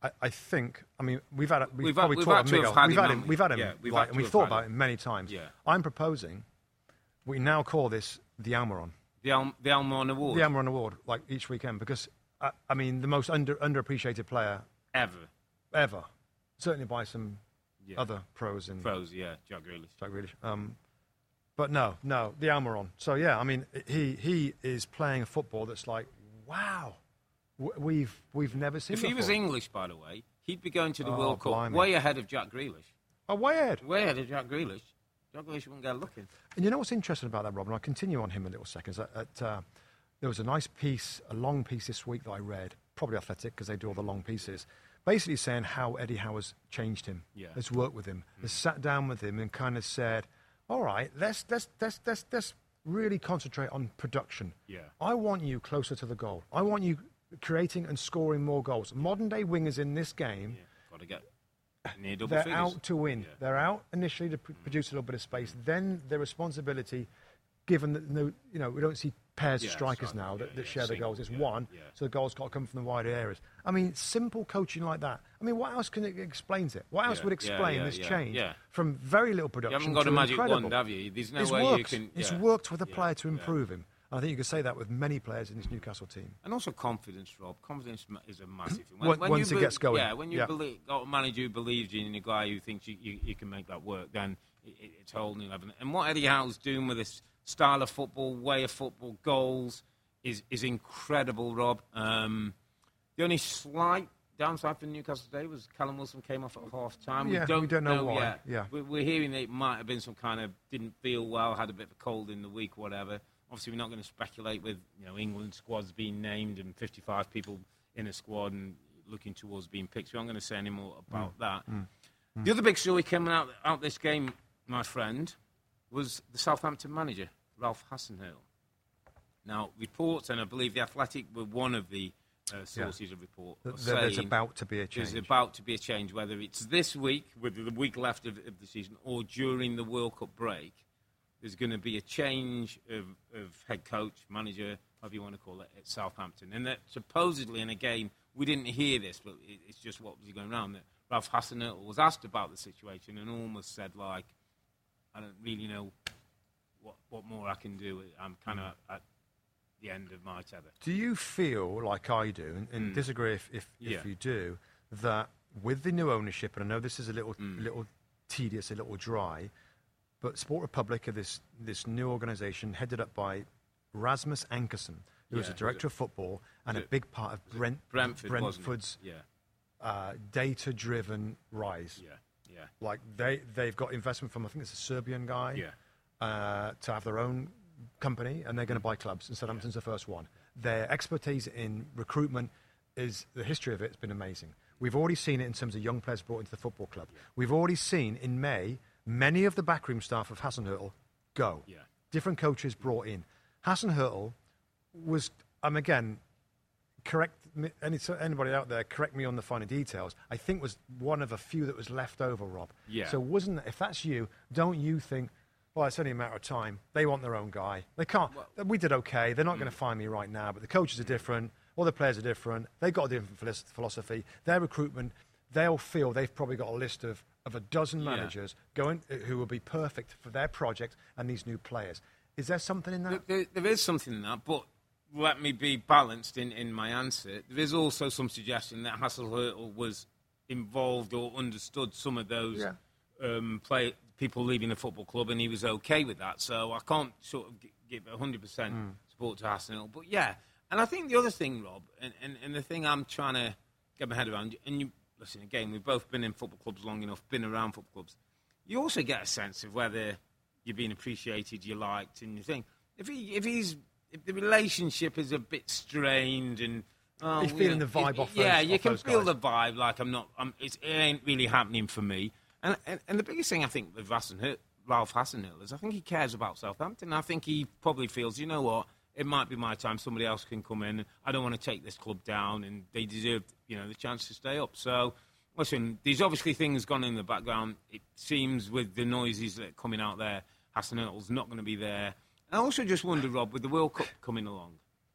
I, I think. I mean, we've had we've, We've had- probably we've talked had to Miguel. have had we've him, had him. haven't we? We've had him. Yeah, we've like, had and to we've have thought had about him. him many times. Yeah. I'm proposing we now call this the Almiron, The Al- the Almiron Award. the Almiron Award, like each weekend, because I, I mean, the most under underappreciated player Ever. ever, certainly by some Yeah. other pros in Pros, yeah. Jack Grealish. Jack Grealish. Um, but no, no, the Almiron. So yeah, I mean, he he is playing a football that's like, wow, w- we've we've never seen. If he before. was English, by the way, he'd be going to the Oh, World Cup blimey. way ahead of Jack Grealish. oh, way ahead. Way ahead of Jack Grealish. Jack Grealish wouldn't go looking. And you know what's interesting about that, Rob? And I'll continue on him a little second. Is that, that, uh, there was a nice piece, a long piece this week that I read, probably Athletic because they do all the long pieces, basically saying how Eddie Howe has changed him, Yeah. has worked with him, has sat down with him and kind of said, all right, let's, let's, let's, let's, let's really concentrate on production. Yeah. I want you closer to the goal. I want you creating and scoring more goals. Modern-day wingers in this game, Yeah. Got to get near double they're figures. out to win. Yeah. They're out initially to pr- produce a little bit of space. Then their responsibility, given that no, you know we don't see pairs Yeah, of strikers striker, now that, yeah, that yeah, share the single, goals. It's yeah, one, yeah. so the goals got to come from the wider areas. I mean, simple coaching like that. I mean, what else can it explains it? What else Yeah, would yeah, explain yeah, this yeah, change yeah. from very little You production haven't got to a magic incredible? wand, have you? There's no it's way worked. you can. It's yeah. worked with a Yeah, player to yeah. improve him. I think you could say that with many players in this Newcastle team. And also confidence, Rob. Confidence ma- is a massive thing. Once- once you it gets going, Yeah, when you yeah. believe, got a manager who believes in you and a guy who thinks you, you, you can make that work, then it, it, it's a whole new level. And what Eddie Howe's doing with this style of football, way of football, goals, is, is incredible, Rob. Um, the only slight downside for Newcastle today was Callum Wilson came off at half-time. Yeah, we don't, we don't know why, yet. yeah. We're, we're hearing that it might have been some kind of, didn't feel well, had a bit of a cold in the week, whatever. Obviously, we're not going to speculate with you know England squads being named and fifty-five people in a squad and looking towards being picked. So I'm going to say any more about Mm. that. Mm. The other big story coming out out this game, my friend, was the Southampton manager, Ralph Hasenhüttl. Now, reports, and I believe the Athletic were one of the uh, sources of report, Th- are th- There's saying about to be a change. there's about to be a change, whether it's this week, with the week left of, of the season, or during the World Cup break. There's going to be a change of, of head coach, manager, however you want to call it, at Southampton. And that supposedly, and again, we didn't hear this, but it, it's just what was going around, that Ralph Hasenhüttl was asked about the situation and almost said, like, I don't really know what, what more I can do. I'm kind of at the end of my tether. Do you feel like I do, and, and Mm. disagree if, if, Yeah. if you do, that with the new ownership, and I know this is a little Mm. little tedious, a little dry, but Sport Republic are this, this new organisation headed up by Rasmus Ankersen, who is Yeah, a director of football and a it- big part of Brent, Brentford, wasn't it? Brentford's Yeah, uh, data-driven rise. yeah, yeah. Like they, they've got investment from, I think it's a Serbian guy, Yeah. uh, to have their own company, and they're going to buy clubs, and Southampton's the first one. Their expertise in recruitment is, the history of it has been amazing. We've already seen it in terms of young players brought into the football club. We've already seen in May many of the backroom staff of Hasenhüttl go. Yeah. Different coaches brought in. Hasenhüttl was, um, again, correct me, any, so anybody out there, correct me on the finer details, I think was one of a few that was left over, Rob. Yeah. So wasn't, if that's you, don't you think, well, it's only a matter of time. They want their own guy. They can't, we did okay. They're not going to find me right now, but the coaches are different. All the players are different. They've got a different philos- philosophy. Their recruitment, they'll feel they've probably got a list of, of a dozen Yeah. managers going uh, who will be perfect for their project and these new players. Is there something in that? There, there is something in that, but let me be balanced in, in my answer. There is also some suggestion that Hasenhüttl was involved or understood some of those Yeah. um, play, people leaving the football club, and he was okay with that. So I can't sort of g- give one hundred percent Hmm. support to Hasenhüttl. But yeah, and I think the other thing, Rob, and, and, and the thing I'm trying to get my head around, and you listen, again, we've both been in football clubs long enough, been around football clubs. You also get a sense of whether you're being appreciated, you're liked, and you think if he, if he's, if the relationship is a bit strained and oh, He's you feeling know, the vibe if- off yeah, those- you off can those feel guys. the vibe. Like I'm not, I'm, it's, it ain't really happening for me. And and, and the biggest thing I think with Hasenhüttl, Ralph Hasenhüttl is I think he cares about Southampton. I think he probably feels, you know what, it might be my time. Somebody else can come in. I don't want to take this club down, and they deserve, you know, the chance to stay up. So, listen, there's obviously things gone in the background. It seems with the noises that are coming out there, Hasenhüttl's not going to be there. I also just wonder, Rob, with the World Cup coming along,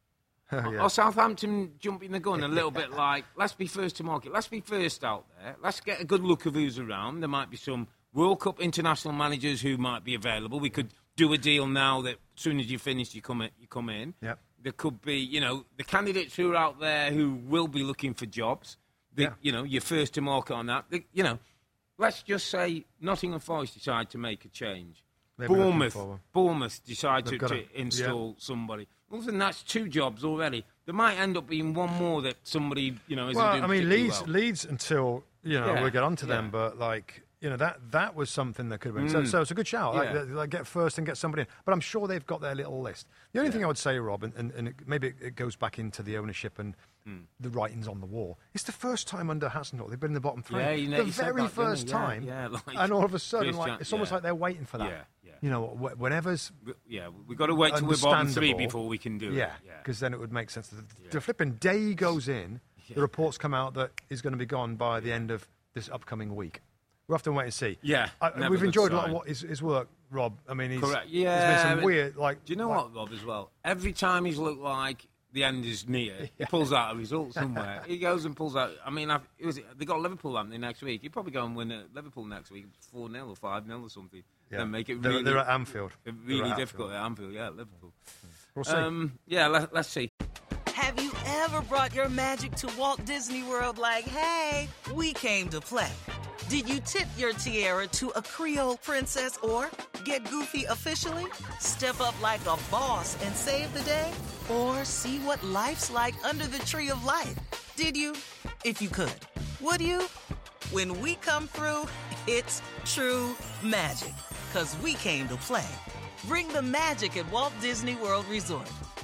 Yeah. Or Southampton jumping the gun a little bit like, let's be first to market. Let's be first out there. Let's get a good look of who's around. There might be some World Cup international managers who might be available. We could do a deal now that as soon as you finish, you come in. You come in. Yep. There could be, you know, the candidates who are out there who will be looking for jobs. The, Yeah. You know, you're first to market on that. The, you know, let's just say Nottingham Forest decide to make a change. They'll be looking Bournemouth, for one. Bournemouth decide to, They've got to to- install yeah. somebody. Well, then that's two jobs already. There might end up being one more that somebody, you know, isn't Well, doing I mean, particularly Leeds, well. Leeds until, you know, Yeah, we'll get on to yeah. them, but, like, you know, that that was something that could have been. So, so it's a good shout. Like, Yeah. like, get first and get somebody in. But I'm sure they've got their little list. The only thing I would say, Rob, and, and, and it, maybe it, it goes back into the ownership and the writings on the wall, it's the first time under Hasenhüttl they've been in the bottom three. Yeah, you know, the you said very that, didn't first you? Yeah, time. yeah, like, and all of a sudden, first like, chance, it's almost yeah. like they're waiting for that. Yeah, yeah. You know, wh- whenever's Yeah, we've got to wait till we're bottom three understandable. before we can do Yeah, it. Yeah, because then it would make sense. The, the flipping day he goes in, the reports come out that he's going to be gone by the end of this upcoming week. We'll have to wait and see. Yeah, I, never we've good enjoyed a lot sign. of what his, his work, Rob. I mean, he's, Correct. he's Yeah, been some but weird, like. Do you know like, what, Rob, as well? Every time he's looked like the end is near, he pulls out a result somewhere. He goes and pulls out. I mean, I've, it was, they got Liverpool, haven't they, next week? He'd probably go and win at Liverpool next week, four nil or five nil or something. Yeah. Then make it They're- really, they're at Anfield. really They're at difficult at Anfield. Yeah, Liverpool. We'll see. Um, yeah, let, let's see. Have you ever brought your magic to Walt Disney World like, hey, we came to play? Did you tip your tiara to a Creole princess or get goofy officially? Step up like a boss and save the day? Or see what life's like under the tree of life? Did you? If you could. Would you? When we come through, it's true magic. 'Cause we came to play. Bring the magic at Walt Disney World Resort.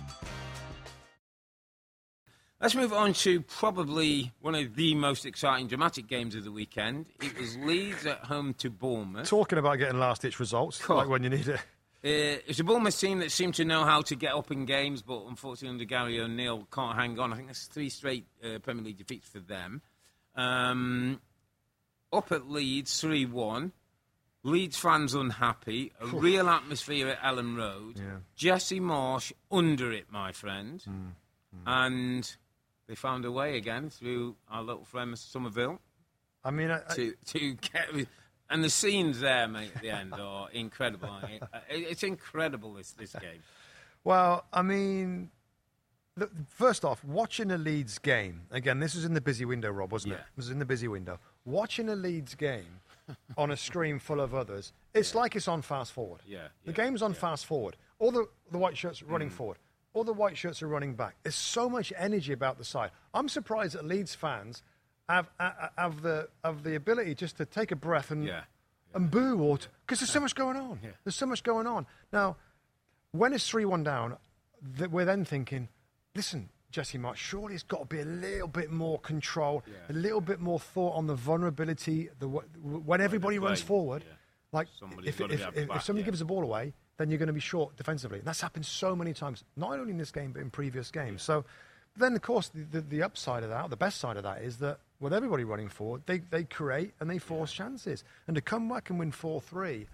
Let's move on to probably one of the most exciting, dramatic games of the weekend. It was Leeds at home to Bournemouth. Talking about getting last-ditch results, Cool. like when you need it. Uh, it's a Bournemouth team that seemed to know how to get up in games, but unfortunately under Gary O'Neill can't hang on. I think that's three straight uh, Premier League defeats for them. Um, up at Leeds, three one. Leeds fans unhappy. A real atmosphere at Ellen Road. Yeah. Jesse Marsh under it, my friend. Mm, And they found a way again through our little friend Mister Somerville I mean, I, I, to, to get... And the scenes there, mate, at the end are incredible. aren't they? Uh, it- It's incredible, this, this game. well, I mean, look, first off, watching a Leeds game, again, this was in the busy window, Rob, wasn't it? Yeah. It was in the busy window. Watching a Leeds game on a screen full of others, it's like it's on fast forward. Yeah, The yeah, game's on yeah. fast forward. All the, the white shirts are running forward. All the white shirts are running back. There's so much energy about the side. I'm surprised that Leeds fans have, have, have, the, have the ability just to take a breath and, Yeah. and boo, or because there's so much going on. Yeah. There's so much going on. Now, when it's three one down, th- we're then thinking, listen, Jesse Marsh, surely it's got to be a little bit more control, Yeah. a little bit more thought on the vulnerability, the, wh- when everybody runs play, forward. yeah. Like, Somebody's if, gotta if, be at if, the back, if somebody yeah. gives the ball away, then you're going to be short defensively. And that's happened so many times, not only in this game, but in previous games. So then, of course, the, the, the upside of that, the best side of that, is that with everybody running forward, they, they create and they force chances. And to come back and win four three,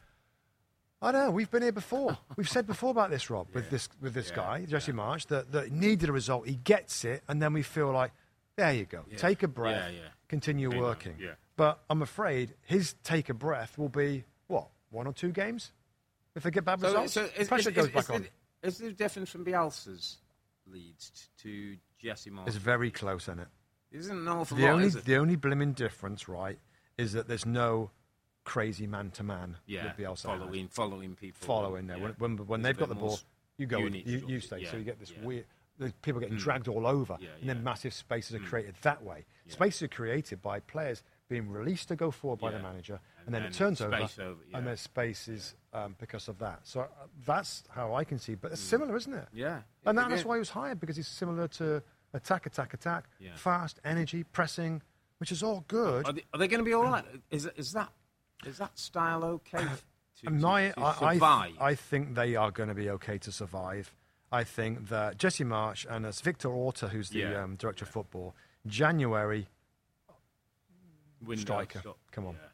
I don't know, we've been here before. We've said before about this, Rob, with this with this Yeah. guy, Jesse Marsh, that, that he needed a result. He gets it, and then we feel like, there you go. Yeah. Take a breath, Yeah, yeah. continue Amen. working. Yeah. But I'm afraid his take a breath will be, what, one or two games? If they get bad results, is, pressure is, goes is, back is on. The, is there a difference from Bielsa's Leeds to Jesse Marsh? It's very close, isn't it? Isn't an awful The lot, only, is it? the only blimmin' difference, right, is that there's no crazy man-to-man Yeah, that Bielsa following, has. following people. Following there. Yeah. When, when, when There's they've a got the bit more ball, you go, unit you, you structure. stay. So Yeah, you get this yeah. weird... The people getting dragged all over, Yeah, and then yeah. massive spaces are created that way. Spaces are created by players being released to go forward by the Yeah. manager, and, And then, then it turns over, space over, yeah. and there's spaces um, because of that. So uh, that's how I can see. But it's similar, isn't it? Yeah. And that, It- that's it- why he was hired, because he's similar to attack, attack, attack, Yeah. fast, energy, pressing, which is all good. Are they, are they going to be all right? Is, is that is that style okay to, to, My, to I, I, survive? I think they are going to be okay to survive. I think that Jesse Marsh and as Victor Orta, who's the Yeah. um, director of football, January Window striker. stop. Come on.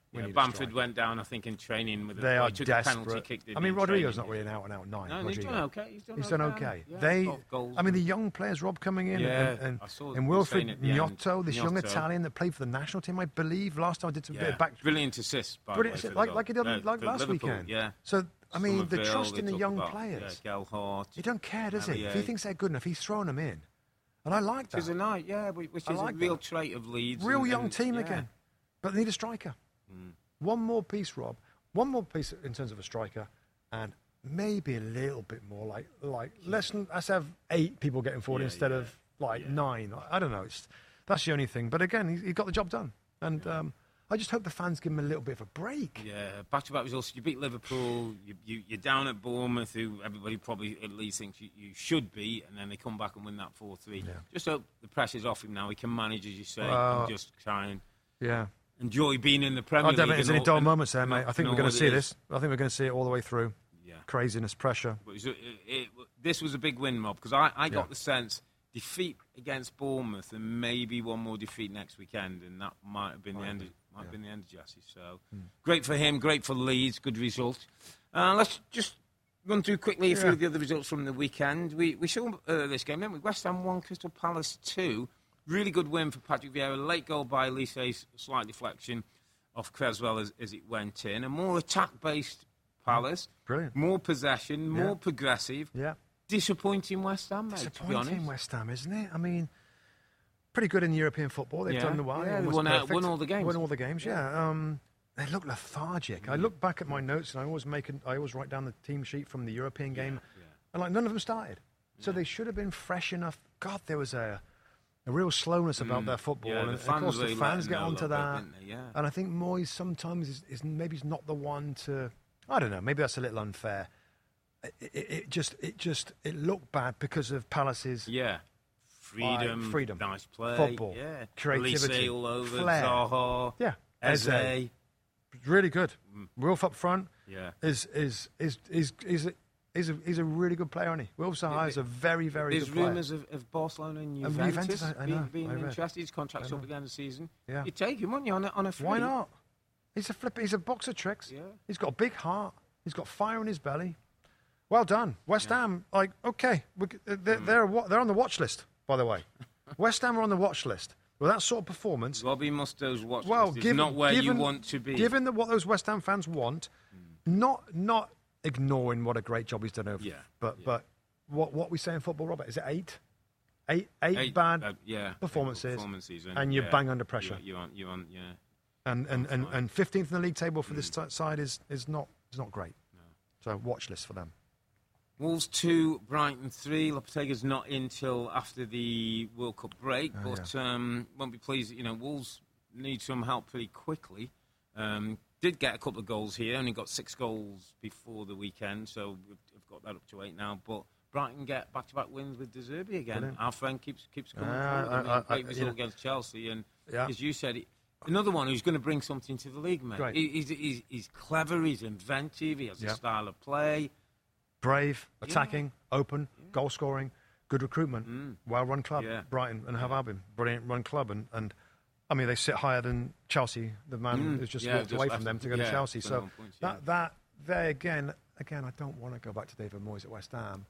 We yeah, need a Bamford striker. went down, I think, in training with a They well, are he took desperate. a penalty kick. I mean, Rodrigo's not really an out-and-out nine. No, he's Rodrigo. done okay. He's done He's okay. done okay. Yeah, they, got goals. I mean, the young players, Rob, coming in, Yeah, and, and, I saw and you Wilfred saying at the end. Gnotto, this young Gnotto. Italian that played for the national team, I believe. Last time I did some yeah. bit of back. Brilliant assist, by Brilliant, the way, for like the like he goal. did Yeah, like for last Liverpool, weekend. Yeah. So I mean, the Somerville, trust they in the talk young about, players. Yeah, Gelhardt. He don't care, does he? If he Melier. thinks they're good enough, he's throwing them in, and I like Which is that. a night, yeah, which I is like a real that. trait of Leeds. Real and, young and, team yeah. again, but they need a striker. Mm. One more piece, Rob. One more piece in terms of a striker, and maybe a little bit more like like less than, let's have eight people getting forward Yeah, instead yeah. of like Yeah. nine. I don't know. It's that's the only thing. But again, he, he got the job done, and um, I just hope the fans give him a little bit of a break. Yeah, back-to-back results. You beat Liverpool. You, you, you're down at Bournemouth, who everybody probably at least thinks you, you should be, and then they come back and win that four three. Yeah. Just hope the pressure's off him now. He can manage, as you say, Well, and just try and Yeah. enjoy being in the Premier I League. don't think there's and any all- dull and- moments there, and mate. all- I think and we're going all to it see is. this. I think we're going to see it all the way through. Yeah. Craziness, pressure. But it was, it, it, this was a big win, Rob, because I, I got Yeah. the sense defeat against Bournemouth and maybe one more defeat next weekend, and that might have been the end. Of, might have been the end of Jesse. So great for him, great for Leeds, good result. Uh, let's just run through quickly a few Yeah. of the other results from the weekend. We we saw uh, this game, didn't we? West Ham one, Crystal Palace two. Really good win for Patrick Vieira. Late goal by Elise, slight deflection off Creswell as, as it went in. A more attack-based Palace. Brilliant. More possession, more Yeah. progressive. Yeah. Disappointing West Ham, mate, to be Disappointing honest. West Ham, isn't it? I mean, pretty good in European football. They've Yeah. done well. Yeah, they almost won out- perfect. won all the games. Won all the games. Yeah. Um, they look lethargic. I look back at my notes and I always make. An, I always write down the team sheet from the European game, yeah. and like none of them started. So they should have been fresh enough. God, there was a a real slowness about their football, Yeah, the and of fans course the really fans let get them know onto a little that. bit, didn't they? Yeah. And I think Moyes sometimes is, is maybe he's not the one to. I don't know. Maybe that's a little unfair. It, it, it just it just it looked bad because of Palace's Yeah. Freedom, Like, freedom, nice play, football, yeah. creativity, Elise all over, flair. Zaha, yeah Eze. Eze. Really good. Wilf up front Yeah. is is is is is a, is a, he's a really good player, isn't he? Wilf Zaha is a very very There's good player. rumours of, of Barcelona and And Juventus, Juventus, I- I being, know, being I read. interested. His contract's I up know. at the end of the season. Yeah. You take him, wouldn't you, on a, on a free? Why not? He's a flip. He's a boxer tricks. Yeah. He's got a big heart. He's got fire in his belly. Well done, West Ham. Like okay, we, they're they're, wa- they're on the watch list. By the way, West Ham are on the watch list. With that sort of performance, Robbie Musto's watch well, list is given, not where given, you want to be. Given that what those West Ham fans want, not not ignoring what a great job he's done over. Yeah, But yeah. but what what we say in football, Robert? Is it eight? Eight, eight, Eight, bad uh, yeah, performances, performances and you yeah, bang under pressure. You, you on, you on, yeah. and and, and, fine. and fifteenth in the league table for Mm. this t- side is, is not is not great. So watch list for them. Wolves two, Brighton three. Lopetegui's not in till after the World Cup break, Oh, but um, won't be pleased. You know, Wolves need some help pretty quickly. Um, did get a couple of goals here, only got six goals before the weekend, so we've, we've got that up to eight now. But Brighton get back-to-back wins with De Zerbi again. Brilliant. Our friend keeps keeps coming Ah, forward. I mean, I- I- great I- result yeah. against Chelsea, and Yeah. as you said, it, another one who's going to bring something to the league, mate. Great. He, he's, he's, he's clever, he's inventive, he has Yeah. a style of play. Brave, attacking, open, goal scoring, good recruitment, well run club. Yeah. Brighton and Hove Albion, brilliant run club, and, and I mean they sit higher than Chelsea. The man Mm, who's just yeah, walked just away left from them them. to go to Yeah, Chelsea. So twenty-one points, yeah. that that there again, again, I don't want to go back to David Moyes at West Ham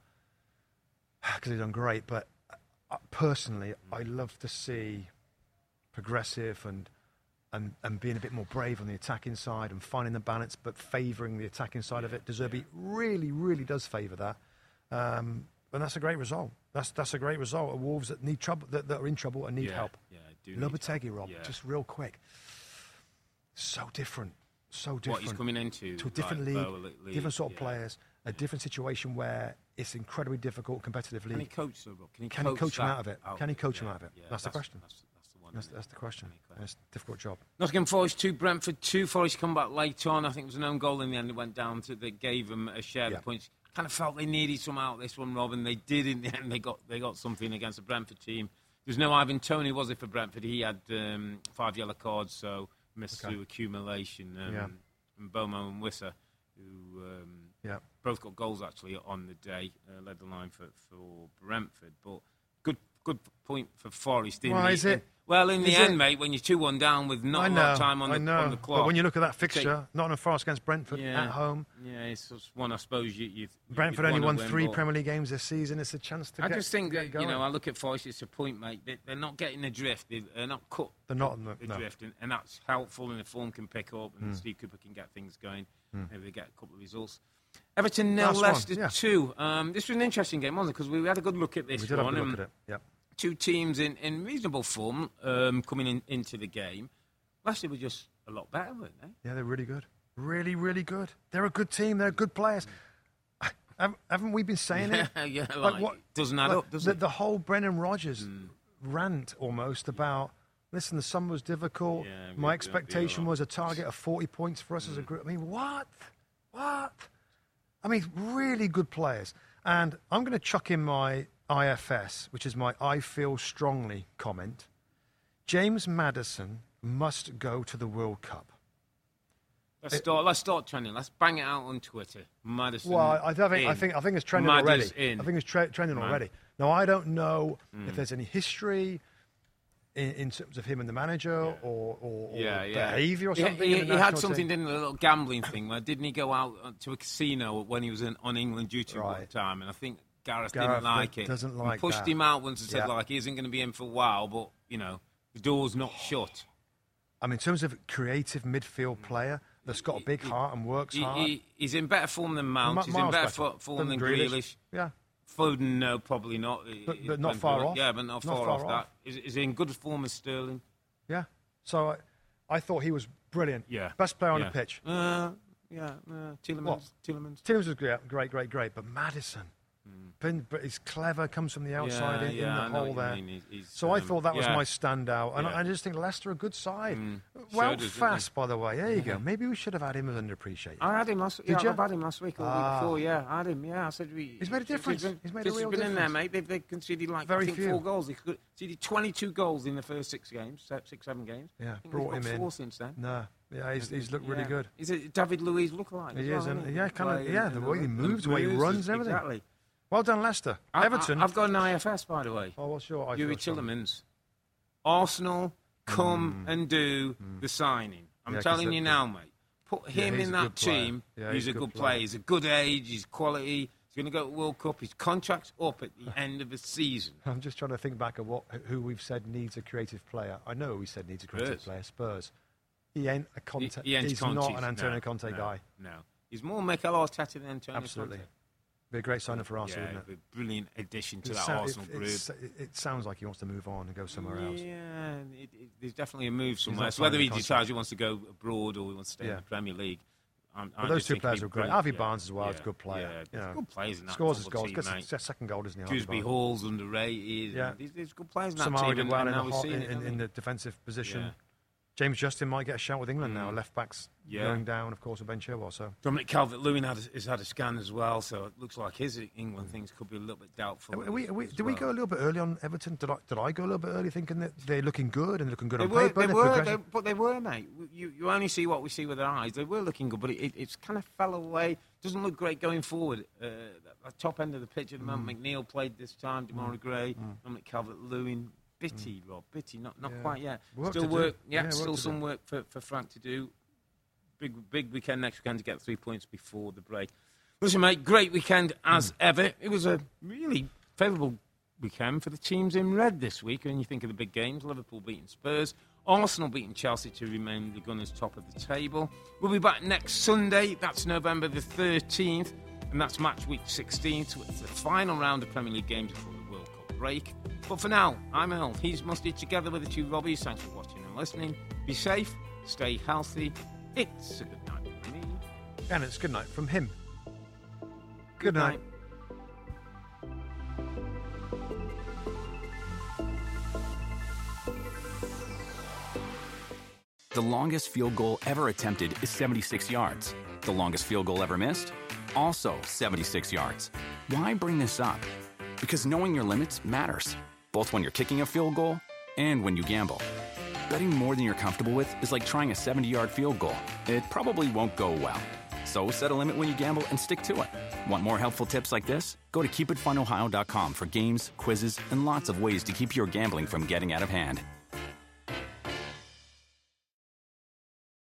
because he's done great, but uh, personally, I love to see progressive and. And, and being a bit more brave on the attacking side and finding the balance, but favouring the attacking side of it. De Zerbi really, really does favour that, um, and that's a great result. That's that's a great result. Of Wolves that need trouble, that, that are in trouble and need Yeah, help. yeah, do need Lopetegui, help, Rob, yeah. just real quick. So different, so different. What he's coming into to a different like, league, lower league, different sort of yeah. players, a different situation where it's incredibly difficult, competitive Can he league. coach though, Rob? Can he Can coach, he coach him that out of it? Can he coach him out of it? Yeah, That's the question. That's, that's the one. That's, isn't it? that's the question. Can he coach? And it's a difficult job. Nottingham Forest two, Brentford two. Forest come back late on. I think it was an own goal in the end. It went down to that gave them a share Yeah. of points. Kind of felt they needed some out this one, Rob, and they did in the end. They got they got something against the Brentford team. There's no Ivan Toney, was it, for Brentford? He had um, five yellow cards, so missed Okay. through accumulation. Um, Yeah. And Bomo and Wissa, who um, Yeah. both got goals actually on the day, uh, led the line for, for Brentford. But good good point for Forest. In Why the, is it? Well, in the Is end, it- mate, when you're two one down with not I a know, lot of time on I the, know. on the clock. But when you look at that take- fixture, Nottingham Forest against Brentford Yeah. at home. Yeah, it's just one I suppose you. you Brentford you'd only wanna won win, three but Premier League games this season. It's a chance to I get just think get that, going. you know, I look at Forest, it's a point, mate. They, they're not getting the drift. They- They're not cut They're not in the- the no. drift, and, and that's helpful, and the form can pick up, and Steve Cooper can get things going. Maybe they get a couple of results. Everton nil, Last one, Leicester yeah. two. Um, this was an interesting game, wasn't it? Because we had a good look at this we did have a one. good and look at it. Yep. Two teams in, in reasonable form um, coming in, into the game. Leicester were just a lot better, weren't they? Yeah, they're really good. Really, really good. They're a good team. They're good players. Haven't haven't we been saying it? Yeah, yeah, like, doesn't add like up, does the, it? the whole Brendan Rodgers rant almost about, listen, the summer was difficult. Yeah, we- My we- expectation we- was a target of forty points for us as a group. I mean, what? What? I mean, really good players. And I'm going to chuck in my I F S, which is my I feel strongly comment. James Maddison must go to the World Cup. Let's start. Let's start trending. Let's bang it out on Twitter. Madison. Well, I, I think in. I think I think it's trending Madders already. in. I think it's tre- trending Man. already. Now I don't know if there's any history in, in terms of him and the manager or, or, or yeah, yeah. behaviour or He- something. He, in the he had national something, team. didn't he, a little gambling thing. Where didn't he go out uh, to a casino when he was in, on England duty one Right. time? And I think Gareth, Gareth didn't like it. doesn't He like pushed that. him out once and said Yeah. like he isn't going to be in for a while, but you know the door's not shut. I mean, in terms of creative midfield player that's got a big heart and works He, hard. he, he's in better form than Mount. Mi- He's in miles better better fo- form than than Grealish. Grealish. Yeah. Foden, no, probably not. But- He- but not he- far off. Yeah, but not, Not far, far off, off. that. He's, he's in good form as Sterling. Yeah. So I, I thought he was brilliant. Yeah. Best player on yeah. the pitch. Uh, yeah, uh, Tielemans. What? Tielemans. Tillmans was great, great, great, great. But Madison, been, but he's clever, comes from the outside Yeah, in, yeah, I in know the hole what you there. mean. He's- he's, So I um, thought that was yeah. my standout. And Yeah. I just think Leicester are a good side. Mm. Well, Showed us, didn't fast, by the way. There you go. Maybe we should have had him as underappreciated. I had him last week. Did Yeah, you? I've had him last week or the Ah. week before. Yeah, I had him. Yeah, I said we. He's made a difference. been- He's made a since real he's been in there, difference. mate. They've, they've conceded like Very I think few. four goals. They conceded twenty-two goals in the first six games, se- six, seven games. Yeah, I think brought they've got him in. four since then. No, yeah, he's, he's looked really Yeah. good. He's a David Luiz lookalike. He as is, well, and- isn't yeah, kinda- Like, yeah, and- the way he and moves, the way he moves, runs, everything. Exactly. Well done, Leicester. I- Everton. I, have got an I F S, by the way. oh, what's your? I Yuri feel strong. Tillemans. Arsenal come and do the signing. I'm Mm. Yeah, 'cause telling the- you now, mate. Put Yeah, him he's in a that good player. team. Yeah, he's, he's a a good good player. player. He's a good age. He's quality. He's going to go to World Cup. His contract's up at the end of the season. I'm just trying to think back of what who we've said needs a creative player. I know we said needs a creative Spurs. player. Spurs. He ain't a Conte. He- he ain't he's Conte. not an Antonio No, Conte no, guy. No. He's more Mikel Arteta than Antonio Absolutely. Conte. Be a great signing for Arsenal, Yeah, wouldn't it? a brilliant addition to It that sou- it- Arsenal it, group. s- it, it sounds like he wants to move on and go somewhere else. Yeah, it, it, there's definitely a move somewhere. not So whether signing he a contract. decides he wants to go abroad or he wants to stay in Yeah. the Premier League, I'm, But I those just two think players he'd are be great. great. Harvey Yeah, Barnes as well is a yeah, good player. Yeah, You there's know, good players in that Scores his football goals. team, Gets mate. his second goal, doesn't he? Harvey Dewsbury Barnes? Hall's underrated. Yeah. Yeah. There's, there's good players in that Samari team. did and- well and in, now the, we're hot, seeing in, it, in, don't in we? the defensive position. Yeah. James Justin might get a shout with England now. Mm. Left backs Yeah. going down, of course, with Ben Chilwell. So Dominic Calvert-Lewin had a, has had a scan as well, so it looks like his England things could be a little bit doubtful. Are we, are we, as did we well. go a little bit early on Everton? Did I, did I go a little bit early thinking that they're looking good and looking good They on were, paper? they they're were, progressing? they, but they were, mate. You, you only see what we see with our eyes. They were looking good, but it, it, it's kind of fell away. Doesn't look great going forward. Uh, the top end of the pitch at the moment, McNeil played this time, Demarai Gray, Dominic Calvert-Lewin. Bitty, Rob, bitty, not not Yeah. quite yet. Work still to do. work, Yeah, yeah, work still to some do. work for, for Frank to do. Big big weekend next weekend to get three points before the break. Listen, mate, great weekend as ever. It was a really favourable weekend for the teams in red this week. When you think of the big games, Liverpool beating Spurs, Arsenal beating Chelsea to remain the Gunners top of the table. We'll be back next Sunday. That's November the thirteenth, and that's match week sixteen. So it's the final round of Premier League games before the World Cup break. But for now, I'm Earl. He's Musty, together with the two Robbies. Thanks for watching and listening. Be safe, stay healthy. It's a good night from me. And it's good night from him. Good night. The longest field goal ever attempted is seventy-six yards. The longest field goal ever missed? Also seventy-six yards. Why bring this up? Because knowing your limits matters, both when you're kicking a field goal and when you gamble. Betting more than you're comfortable with is like trying a seventy-yard field goal. It probably won't go well. So set a limit when you gamble and stick to it. Want more helpful tips like this? Go to keep it fun ohio dot com for games, quizzes, and lots of ways to keep your gambling from getting out of hand.